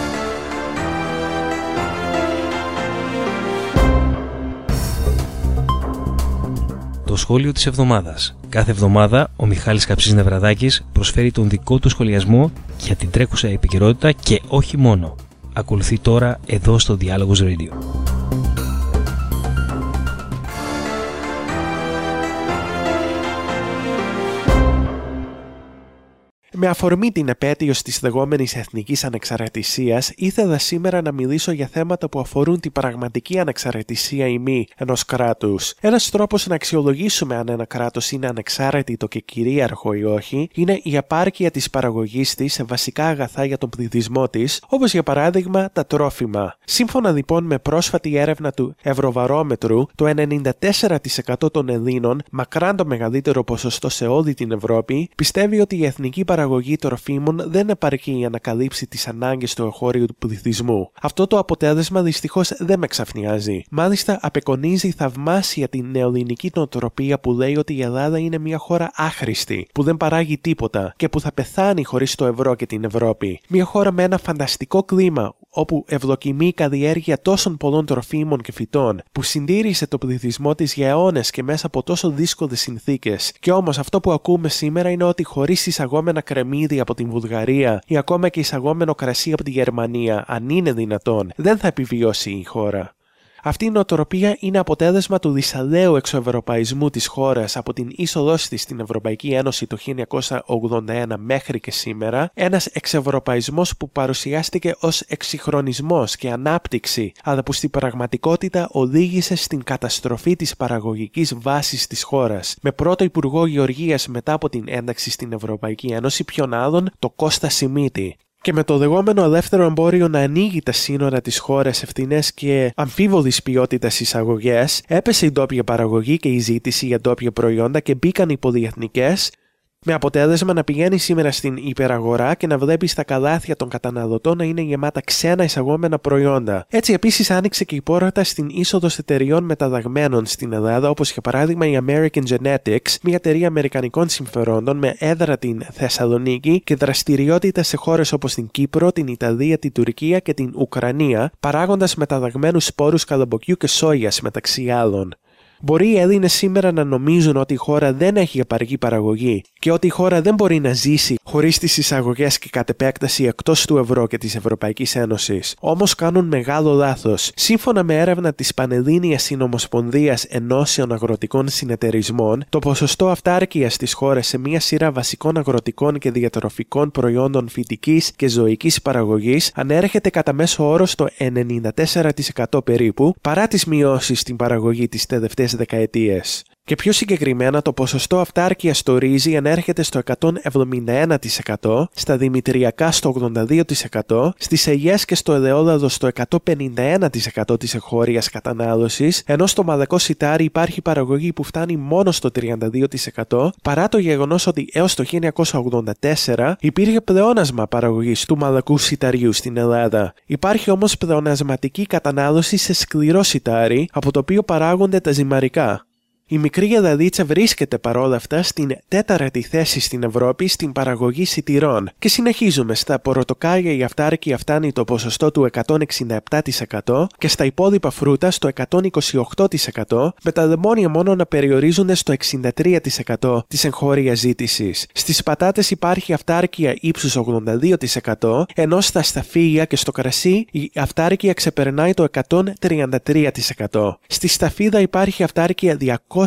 Το σχόλιο της εβδομάδας. Κάθε εβδομάδα ο Μιχάλης Χαψής Νευραδάκης προσφέρει τον δικό του σχολιασμό για την τρέχουσα επικαιρότητα και όχι μόνο. Ακολουθεί τώρα εδώ στο Διάλογος Radio. Με αφορμή την επέτειο της λεγόμενης εθνικής ανεξαρτησίας, ήθελα σήμερα να μιλήσω για θέματα που αφορούν την πραγματική ανεξαρτησία ή μη ενός κράτους. Ένας τρόπος να αξιολογήσουμε αν ένα κράτος είναι ανεξάρτητο και κυρίαρχο ή όχι, είναι η επάρκεια της παραγωγής της σε βασικά αγαθά για τον πληθυσμό της, όπως για παράδειγμα τα τρόφιμα. Σύμφωνα λοιπόν με πρόσφατη έρευνα του Ευρωβαρόμετρου, το 94% των Ελλήνων, μακράν το μεγαλύτερο ποσοστό σε όλη την Ευρώπη, πιστεύει ότι η εθνική παραγωγή τροφίμων δεν επαρκεί για να καλύψει τις ανάγκες του εγχώριου του πληθυσμού. Αυτό το αποτέλεσμα δυστυχώς δεν με ξαφνιάζει. Μάλιστα, απεικονίζει θαυμάσια την νεοελληνική νοοτροπία που λέει ότι η Ελλάδα είναι μια χώρα άχρηστη, που δεν παράγει τίποτα και που θα πεθάνει χωρίς το ευρώ και την Ευρώπη. Μια χώρα με ένα φανταστικό κλίμα, όπου ευδοκιμεί η καλλιέργεια τόσων πολλών τροφίμων και φυτών, που συντήρησε το πληθυσμό της για αιώνες και μέσα από τόσο δύσκολες συνθήκες. Και όμως αυτό που ακούμε σήμερα είναι ότι χωρίς εισαγόμενα κρεμμύδι από την Βουλγαρία ή ακόμα και εισαγόμενο κρασί από τη Γερμανία, αν είναι δυνατόν, δεν θα επιβιώσει η χώρα. Αυτή η νοοτροπία είναι αποτέλεσμα του δυσαλαίου εξωευρωπαϊσμού της χώρας από την είσοδός της στην Ευρωπαϊκή Ένωση το 1981 μέχρι και σήμερα, ένας εξευρωπαϊσμός που παρουσιάστηκε ως εξυγχρονισμός και ανάπτυξη, αλλά που στην πραγματικότητα οδήγησε στην καταστροφή της παραγωγικής βάσης της χώρας, με πρώτο Υπουργό Γεωργίας μετά από την ένταξη στην Ευρωπαϊκή Ένωση, ποιον άλλον, το Κώστα Σιμίτη. Και με το λεγόμενο ελεύθερο εμπόριο να ανοίγει τα σύνορα της χώρας σε φθηνές και αμφίβολης ποιότητας εισαγωγές, έπεσε η ντόπια παραγωγή και η ζήτηση για ντόπια προϊόντα και μπήκαν οι πολυεθνικές, με αποτέλεσμα να πηγαίνει σήμερα στην υπεραγορά και να βλέπει στα καλάθια των καταναλωτών να είναι γεμάτα ξένα εισαγόμενα προϊόντα. Έτσι, επίσης, άνοιξε και η πόρτα στην είσοδο εταιριών μεταλλαγμένων στην Ελλάδα, όπως για παράδειγμα η American Genetics, μια εταιρεία αμερικανικών συμφερόντων με έδρα την Θεσσαλονίκη και δραστηριότητα σε χώρες όπως την Κύπρο, την Ιταλία, την Τουρκία και την Ουκρανία, παράγοντας μεταλλαγμένους σπόρους καλαμποκιού και σόγιας μεταξύ άλλων. Μπορεί οι Έλληνες σήμερα να νομίζουν ότι η χώρα δεν έχει επαρκή παραγωγή και ότι η χώρα δεν μπορεί να ζήσει χωρίς τις εισαγωγές και κατ' επέκταση εκτός του ευρώ και της Ευρωπαϊκής Ένωσης. Όμως κάνουν μεγάλο λάθος. Σύμφωνα με έρευνα της Πανελλήνιας Συνομοσπονδίας Ενώσεων Αγροτικών Συνεταιρισμών, το ποσοστό αυτάρκειας της χώρας σε μια σειρά βασικών αγροτικών και διατροφικών προϊόντων φυτικής και ζωικής παραγωγής ανέρχεται κατά μέσο όρο στο 94% περίπου, παρά τις μειώσεις στην παραγωγή της τελευταίας δεκαετίες. Και πιο συγκεκριμένα, το ποσοστό αυτάρκειας στο ρύζι ανέρχεται στο 171%, στα δημητριακά στο 82%, στις ελιές και στο ελαιόλαδο στο 151% της εγχώριας κατανάλωσης, ενώ στο μαλακό σιτάρι υπάρχει παραγωγή που φτάνει μόνο στο 32%, παρά το γεγονός ότι έως το 1984 υπήρχε πλεόνασμα παραγωγής του μαλακού σιταριού στην Ελλάδα. Υπάρχει όμως πλεονασματική κατανάλωση σε σκληρό σιτάρι, από το οποίο παράγονται τα ζυμαρικά. Η μικρή Εδαδίτσα βρίσκεται παρόλα αυτά στην 4η θέση στην Ευρώπη στην παραγωγή σιτηρών και συνεχίζουμε. Στα πορτοκάλια η αυτάρκεια φτάνει το ποσοστό του 167% και στα υπόλοιπα φρούτα στο 128%, με τα λεμόνια μόνο να περιορίζονται στο 63% της εγχώριας ζήτησης. Στις πατάτες υπάρχει αυτάρκεια ύψους 82%, ενώ στα σταφύλια και στο κρασί η αυτάρκεια ξεπερνάει το 133%. Στη σταφίδα υπάρχει αυτάρκεια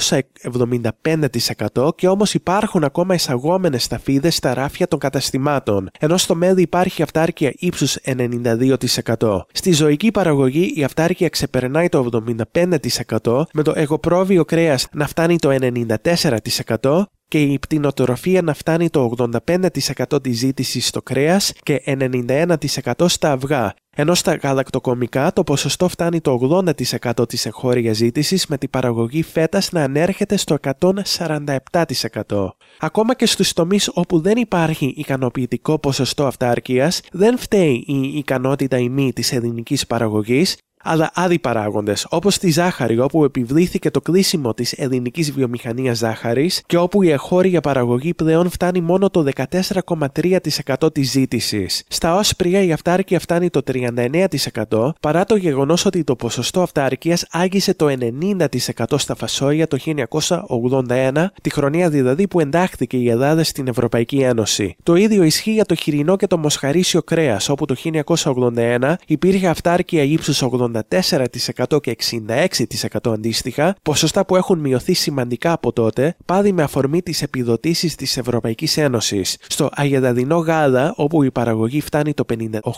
275% και όμως υπάρχουν ακόμα εισαγόμενες σταφίδες στα ράφια των καταστημάτων, ενώ στο μέλι υπάρχει αυτάρκεια ύψους 92%. Στη ζωική παραγωγή η αυτάρκεια ξεπερνάει το 75%, με το εγωπρόβιο κρέας να φτάνει το 94% και η πτηνοτροφία να φτάνει το 85% της ζήτησης στο κρέας και 91% στα αυγά, ενώ στα γαλακτοκομικά το ποσοστό φτάνει το 80% της εγχώριας ζήτησης, με την παραγωγή φέτας να ανέρχεται στο 147%. Ακόμα και στους τομείς όπου δεν υπάρχει ικανοποιητικό ποσοστό αυτάρκειας, δεν φταίει η ικανότητα ή μη της ελληνικής παραγωγής, αλλά άλλοι παράγοντες, όπως τη ζάχαρη, όπου επιβλήθηκε το κλείσιμο της ελληνικής βιομηχανίας ζάχαρης και όπου η εγχώρια παραγωγή πλέον φτάνει μόνο το 14,3% της ζήτησης. Στα όσπρια η αυτάρκεια φτάνει το 39%, παρά το γεγονός ότι το ποσοστό αυτάρκειας άγγισε το 90% στα φασόλια το 1981, τη χρονιά δηλαδή που εντάχθηκε η Ελλάδα στην Ευρωπαϊκή Ένωση. Το ίδιο ισχύει για το χοιρινό και το μοσχαρίσιο κρέας, όπου το 1981 υπήρχε αυτάρκεια ύψους 84% και 66% αντίστοιχα, ποσοστά που έχουν μειωθεί σημαντικά από τότε, πάλι με αφορμή τις επιδοτήσεις της Ευρωπαϊκής Ένωσης. Στο αγελαδινό γάλα, όπου η παραγωγή φτάνει το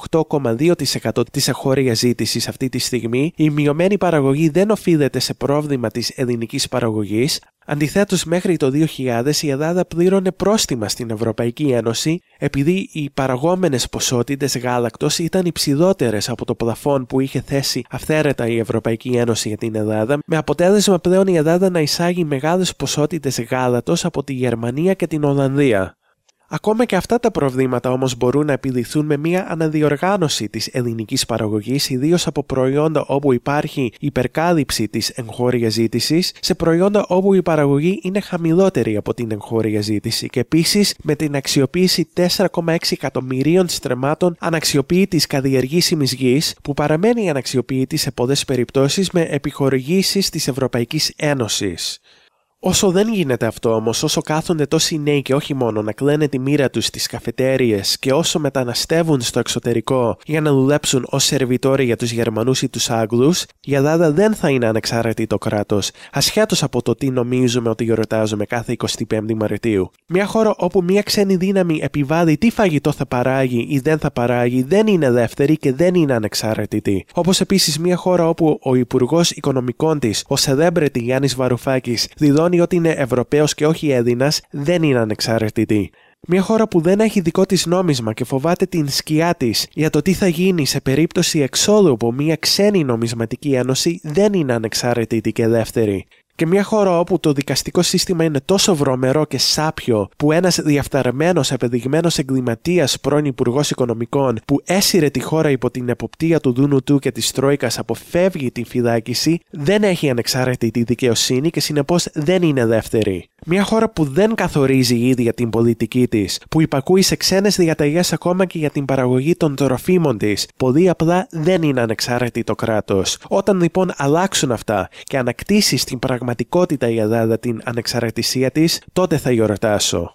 58,2% της εγχώριας ζήτησης αυτή τη στιγμή, η μειωμένη παραγωγή δεν οφείλεται σε πρόβλημα της ελληνικής παραγωγής. Αντιθέτως, μέχρι το 2000 η Ελλάδα πλήρωνε πρόστιμα στην Ευρωπαϊκή Ένωση επειδή οι παραγόμενες ποσότητες γάλακτος ήταν υψηλότερες από το πλαφόν που είχε θέσει αυθαίρετα η Ευρωπαϊκή Ένωση για την Ελλάδα, με αποτέλεσμα πλέον η Ελλάδα να εισάγει μεγάλες ποσότητες γάλατος από τη Γερμανία και την Ολλανδία. Ακόμα και αυτά τα προβλήματα όμως μπορούν να επιληθούν με μια αναδιοργάνωση της ελληνικής παραγωγής, ιδίως από προϊόντα όπου υπάρχει υπερκάλυψη της εγχώριας ζήτησης σε προϊόντα όπου η παραγωγή είναι χαμηλότερη από την εγχώρια ζήτηση, και επίσης με την αξιοποίηση 4,6 εκατομμυρίων στρεμμάτων αναξιοποίητης καλλιεργήσιμης γης που παραμένει αναξιοποίητη σε πολλές περιπτώσεις με επιχορηγήσεις της Ευρωπαϊκής Ένωσης. Όσο δεν γίνεται αυτό όμως, όσο κάθονται τόσοι νέοι και όχι μόνο να κλαίνε τη μοίρα τους στις καφετέριες και όσο μεταναστεύουν στο εξωτερικό για να δουλέψουν ως σερβιτόροι για τους Γερμανούς ή τους Άγγλους, η Ελλάδα δεν θα είναι ανεξάρτητο κράτος, ασχέτως από το τι νομίζουμε ότι γιορτάζουμε κάθε 25η Μαρτίου. Μια χώρα όπου μια ξένη δύναμη επιβάλλει τι φαγητό θα παράγει ή δεν θα παράγει δεν είναι δεύτερη και δεν είναι ανεξάρτητη. Όπως επίσης μια χώρα όπου ο Υπουργός Οικονομικών της, ο celebrity Γιάννης Βαρουφάκης, δηλώνει ότι είναι Ευρωπαίος και όχι Έλληνας, δεν είναι ανεξάρτητη. Μια χώρα που δεν έχει δικό της νόμισμα και φοβάται την σκιά της για το τι θα γίνει σε περίπτωση εξόδου από μια ξένη νομισματική ένωση δεν είναι ανεξάρτητη και δεύτερη. Και μια χώρα όπου το δικαστικό σύστημα είναι τόσο βρωμερό και σάπιο που ένας διαφθαρμένος, επεδειγμένος εγκληματίας πρώην Υπουργός Οικονομικών που έσυρε τη χώρα υπό την εποπτεία του Δούνου του και της Τρόικας αποφεύγει την φυλάκιση, δεν έχει ανεξάρτητη δικαιοσύνη και συνεπώς δεν είναι δεύτερη. Μια χώρα που δεν καθορίζει η ίδια την πολιτική της, που υπακούει σε ξένες διαταγές ακόμα και για την παραγωγή των τροφίμων της, πολύ απλά δεν είναι ανεξάρτητο κράτος. Όταν λοιπόν αλλάξουν αυτά και ανακτήσει στην πραγματικότητα η Ελλάδα την ανεξαρτησία της, τότε θα γιορτάσω.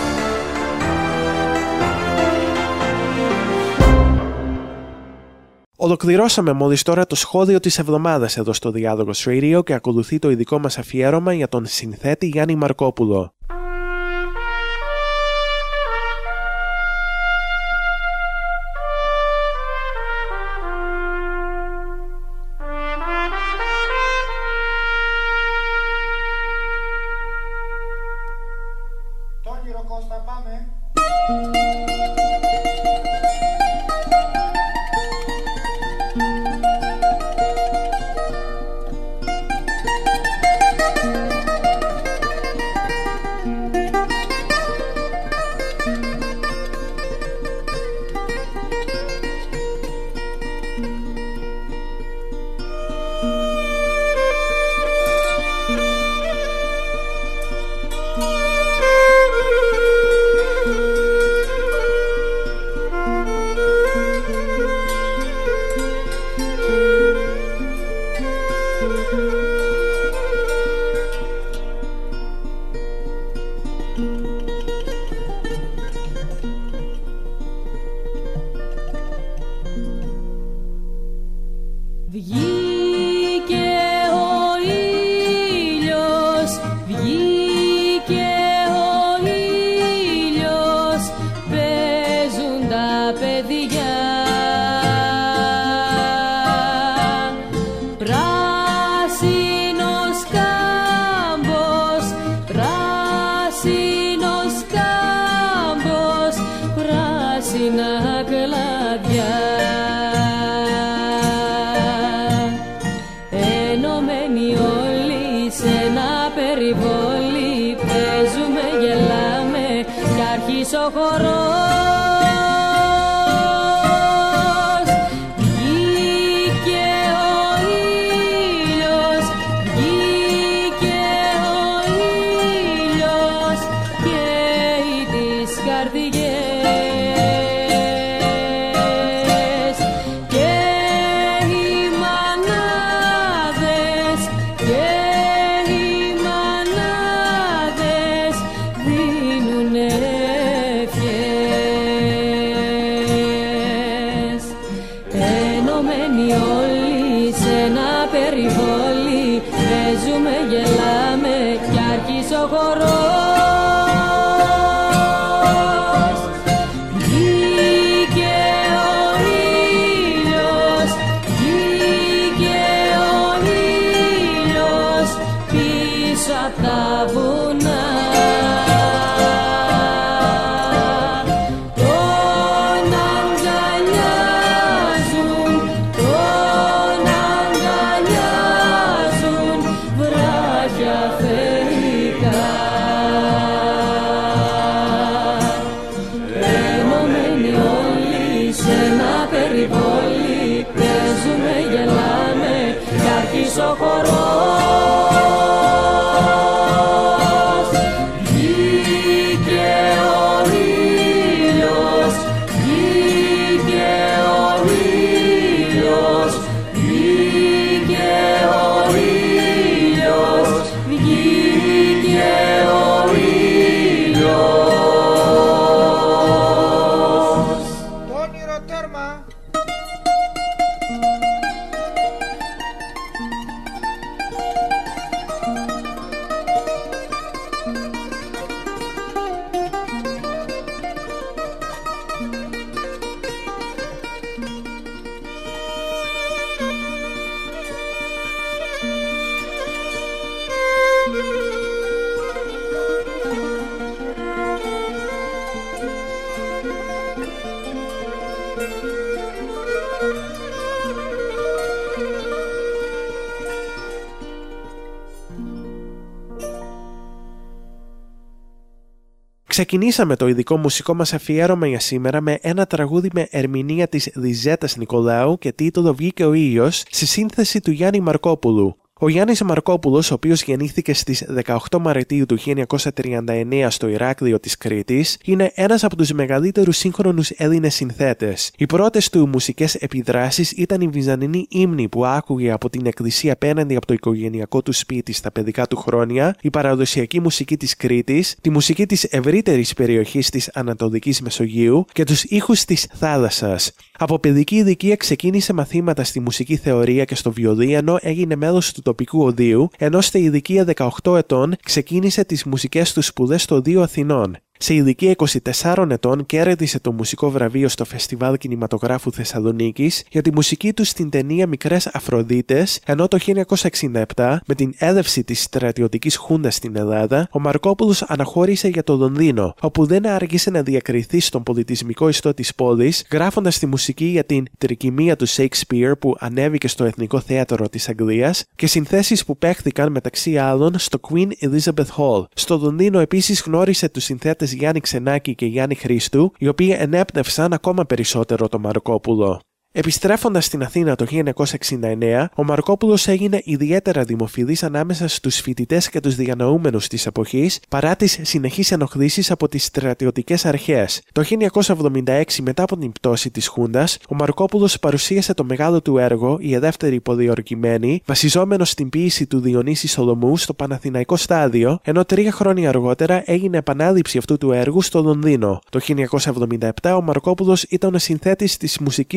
Ολοκληρώσαμε μόλις τώρα το σχόλιο της εβδομάδας εδώ στο Διάλογος Radio και ακολουθεί το ειδικό μας αφιέρωμα για τον συνθέτη Γιάννη Μαρκόπουλο. Βγήκε ο ήλιος, βγήκε ο ήλιος, παίζουν τα παιδιά. Πράσινος κάμπος, πράσινος κάμπος, πράσινα κλαδιά. Ενωμένοι όλοι σε ένα περιβόλι, παίζουμε, γελάμε κι άρχισε ο χορός. Βγήκε ο ήλιος, βγήκε ο ήλιος, καίει τις καρδιές. Παίζουμε, γελάμε κι άρχισε ο χορός. Βγήκε ο ήλιος, βγήκε ο ήλιος, πίσω απ' τα βουνά. Τον αγκαλιάζουν, τον αγκαλιάζουν βράδια φεϊκά. Ενωμένοι όλοι σε ένα περιβόλι, παίζουμε, γελάμε κι άρχισε ο χορός. Βγήκε ο ήλιος, βγήκε ο ήλιος, βγήκε ο ήλιος, βγήκε ο ήλιος. Το όνειρο τέρμα. Ξεκινήσαμε το ειδικό μουσικό μας αφιέρωμα για σήμερα με ένα τραγούδι με ερμηνεία της Διζέτας Νικολάου και τίτλο «Βγήκε ο ήλιος» στη σύνθεση του Γιάννη Μαρκόπουλου. Ο Γιάννης Μαρκόπουλος, ο οποίος γεννήθηκε στις 18 Μαρτίου του 1939 στο Ηράκλειο της Κρήτης, είναι ένας από τους μεγαλύτερους σύγχρονους Έλληνες συνθέτες. Οι πρώτες του μουσικές επιδράσεις ήταν η βυζαντινή ύμνη που άκουγε από την εκκλησία απέναντι από το οικογενειακό του σπίτι στα παιδικά του χρόνια, η παραδοσιακή μουσική της Κρήτης, τη μουσική της ευρύτερης περιοχής της Ανατολικής Μεσογείου και τους ήχους της θάλασσας. Από παιδική ηλικία ξεκίνησε μαθήματα στη μουσική θεωρία και στο βιολίνο, έγινε μέλος του τοπικού οδείου, ενώ στη ηλικία 18 ετών ξεκίνησε τις μουσικές του σπουδές στο Οδείο Αθηνών. Σε ηλικία 24 ετών κέρδισε το μουσικό βραβείο στο Φεστιβάλ Κινηματογράφου Θεσσαλονίκης για τη μουσική του στην ταινία Μικρές Αφροδίτες, ενώ το 1967, με την έλευση της στρατιωτικής χούντας στην Ελλάδα, ο Μαρκόπουλος αναχώρησε για το Λονδίνο, όπου δεν άργησε να διακριθεί στον πολιτισμικό ιστό της πόλης, γράφοντας τη μουσική για την Τρικυμία του Shakespeare που ανέβηκε στο Εθνικό Θέατρο της Αγγλίας και συνθέσεις που παίχθηκαν μεταξύ άλλων στο Queen Elizabeth Hall. Στο Λονδίνο επίσης γνώρισε τους συνθέτες Γιάννη Ξενάκη και Γιάννη Χρήστου, οι οποίοι ενέπνευσαν ακόμα περισσότερο τον Μαρκόπουλο. Επιστρέφοντας στην Αθήνα το 1969, ο Μαρκόπουλος έγινε ιδιαίτερα δημοφιλής ανάμεσα στους φοιτητές και τους διανοούμενους της εποχής, παρά τις συνεχείς ενοχλήσεις από τις στρατιωτικές αρχές. Το 1976, μετά από την πτώση της Χούντας, ο Μαρκόπουλος παρουσίασε το μεγάλο του έργο «Η Ελεύθερη Πολιορκημένη», βασιζόμενο στην ποίηση του Διονύση Σολομού στο Παναθηναϊκό Στάδιο, ενώ 3 χρόνια αργότερα έγινε επανάληψη αυτού του έργου στο Λονδίνο. Το 1977, ο Μαρκόπουλος ήταν ο συνθέτης της μουσικής της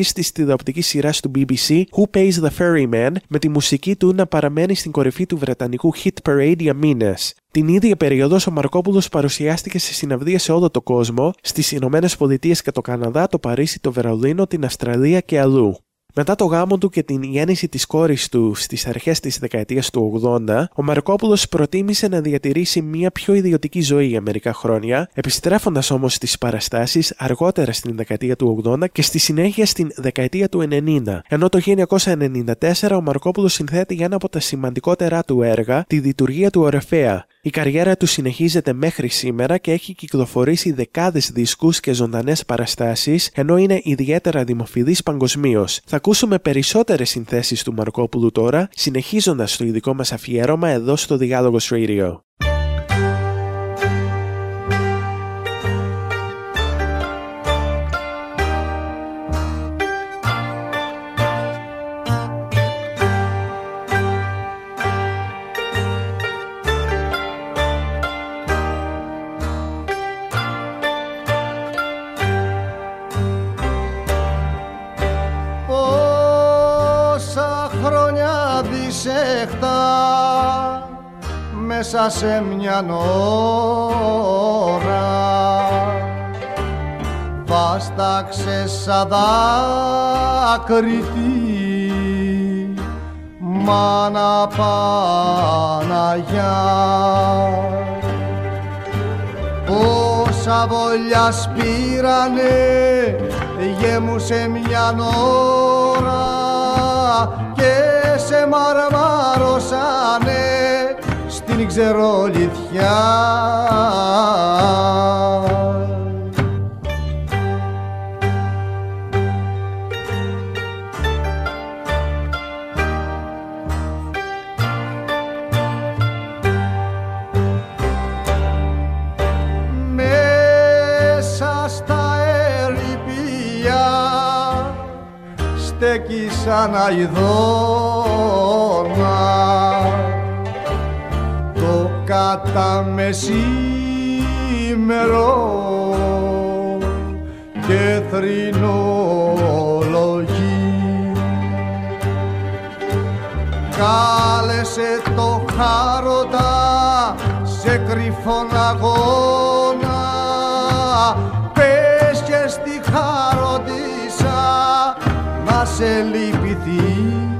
τηλεοπτικής σειράς του BBC Who Pays the Ferryman, με τη μουσική του να παραμένει στην κορυφή του βρετανικού hit parade για μήνες. Την ίδια περίοδο, ο Μαρκόπουλος παρουσιάστηκε σε συναυλίες σε όλο τον κόσμο, στις Ηνωμένες Πολιτείες και το Καναδά, το Παρίσι, το Βερολίνο, την Αυστραλία και αλλού. Μετά το γάμο του και την γέννηση της κόρης του στις αρχές της δεκαετίας του 80, ο Μαρκόπουλος προτίμησε να διατηρήσει μια πιο ιδιωτική ζωή για μερικά χρόνια, επιστρέφοντας όμως στις παραστάσεις αργότερα στην δεκαετία του 80 και στη συνέχεια στην δεκαετία του 90. Ενώ το 1994 ο Μαρκόπουλος συνθέτει για ένα από τα σημαντικότερά του έργα, τη λειτουργία του Ορφέα. Η καριέρα του συνεχίζεται μέχρι σήμερα και έχει κυκλοφορήσει δεκάδες δίσκους και ζωντανές παραστάσεις, ενώ είναι ιδιαίτερα δημοφιλής παγκοσμίως. Θα ακούσουμε περισσότερες συνθέσεις του Μαρκόπουλου τώρα, συνεχίζοντας το ειδικό μας αφιέρωμα εδώ στο Διάλογος Radio. Μέσα σε μιαν ώρα βάσταξε σαν δάκρυτη μάνα Παναγιά. Πόσα βολιά σπήρανε γέμουσε μιαν ώρα και σε μαρμάρωσανε στην ξερολιθιά. Μέσα στα ερειπία στέκει σαν αηδώνα το κατά μεσήμερο και θρηνολογεί. Κάλεσε το χάρωτα σε κρυφόν αγώνα, πες και στη χάροντισσα να σε λυπηθεί.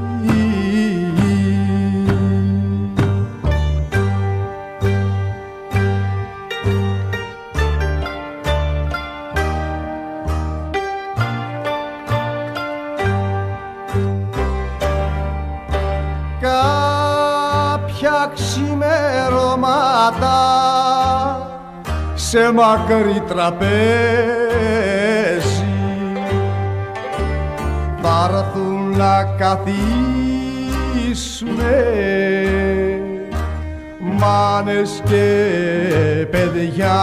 Κάποια ξημερώματα σε μακρύ τραπέζι θα έρθουν να καθίσουνε μάνες και παιδιά.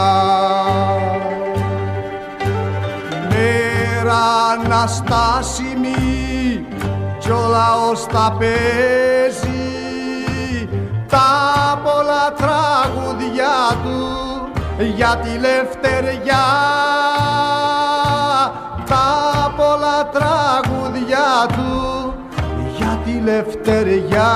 Μέρα αναστάσιμη κι ο λαός τα παίζει τα πολλά τραγουδιά του για τη λευτεριά. Τα πολλά τραγουδιά του για τη λευτεριά.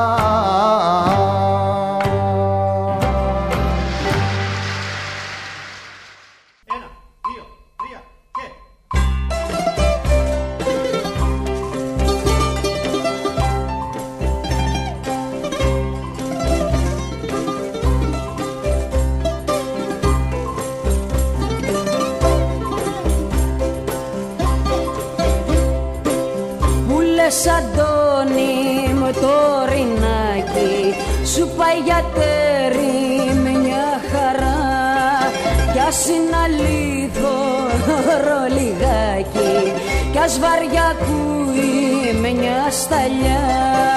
Αντώνη μου το ρινάκι σου πάει για τέρι μια χαρά κι ας είναι αλήθωρο λιγάκι κι ας βαριά ακούει μια σταλιά.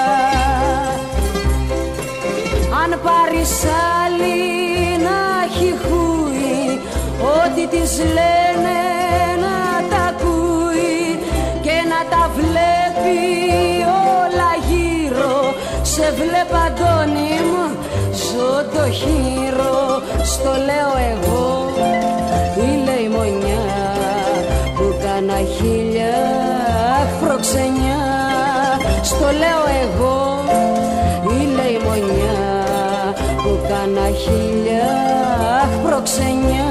Αν πάρεις άλλη να έχει χούει ό,τι της λένε να τα ακούει και να τα βλέπει όλα γύρω. Σε βλέπω Αντώνη μου, ζω το χείρο. Στο λέω εγώ, η λεημονιά που κάνα χίλια προξενιά. Στο λέω εγώ η λαιμονιά που κάνα χίλια προξενιά.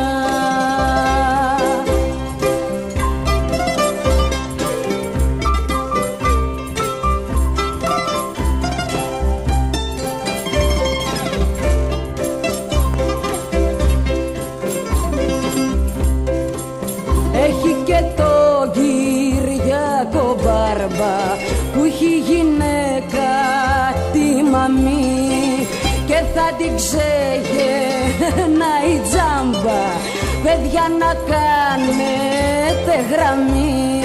Έχει και το Κυριακό Μπάρμπα που έχει γυναίκα τη μαμή και θα την ξεγενάει τζάμπα, παιδιά να κάνετε γραμμή.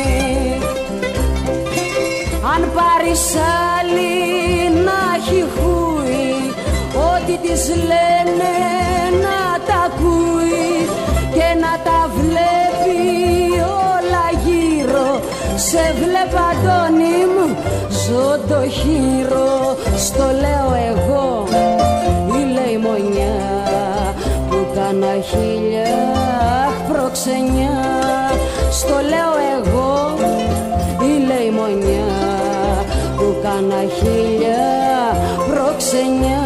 Αν πάρεις άλλη να έχει χούει, ό,τι της λένε να τα ακούει και να τα βλέπει όλα γύρω. Σε βλέπα Αντώνη μου, ζω το χείρο. Στο λέω εγώ η λαιμονιά που κάνα χίλια προξενιά. Στο λέω εγώ η λαιμονιά που κάνα χίλια προξενιά.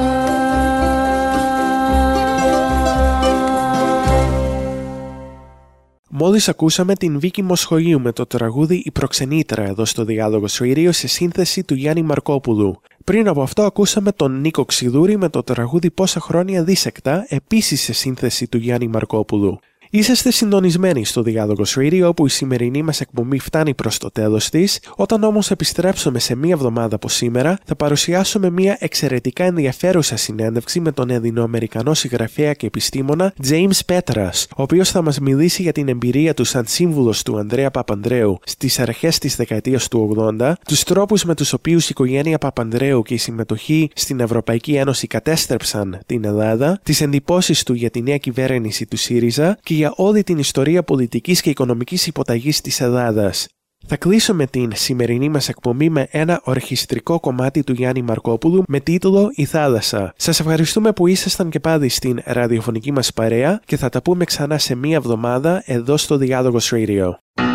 Μόλις ακούσαμε την Βίκη Μοσχολίου με το τραγούδι «Η Προξενήτρα» εδώ στο Διάλογος Radio σε σύνθεση του Γιάννη Μαρκόπουλου. Πριν από αυτό ακούσαμε τον Νίκο Ξιδούρη με το τραγούδι «Πόσα χρόνια δίσεκτα» επίσης σε σύνθεση του Γιάννη Μαρκόπουλου. Είσαστε συντονισμένοι στο Διάλογος Radio, όπου η σημερινή μας εκπομπή φτάνει προς το τέλος της. Όταν όμως επιστρέψουμε σε μία εβδομάδα από σήμερα, θα παρουσιάσουμε μία εξαιρετικά ενδιαφέρουσα συνέντευξη με τον Ελληνοαμερικανό συγγραφέα και επιστήμονα James Petras, ο οποίος θα μας μιλήσει για την εμπειρία του σαν σύμβουλος του Ανδρέα Παπανδρέου στις αρχές της δεκαετίας του 80, τους τρόπους με τους οποίους η οικογένεια Παπανδρέου και η συμμετοχή στην Ευρωπαϊκή Ένωση κατέστρεψαν την Ελλάδα, τις εντυπώσεις του για τη νέα κυβέρνηση του ΣΥΡΙΖΑ και για όλη την ιστορία πολιτικής και οικονομικής υποταγής της Ελλάδας. Θα κλείσουμε την σημερινή μας εκπομπή με ένα ορχιστρικό κομμάτι του Γιάννη Μαρκόπουλου με τίτλο «Η θάλασσα». Σας ευχαριστούμε που ήσασταν και πάλι στην ραδιοφωνική μας παρέα και θα τα πούμε ξανά σε μία εβδομάδα εδώ στο Διάλογος Radio.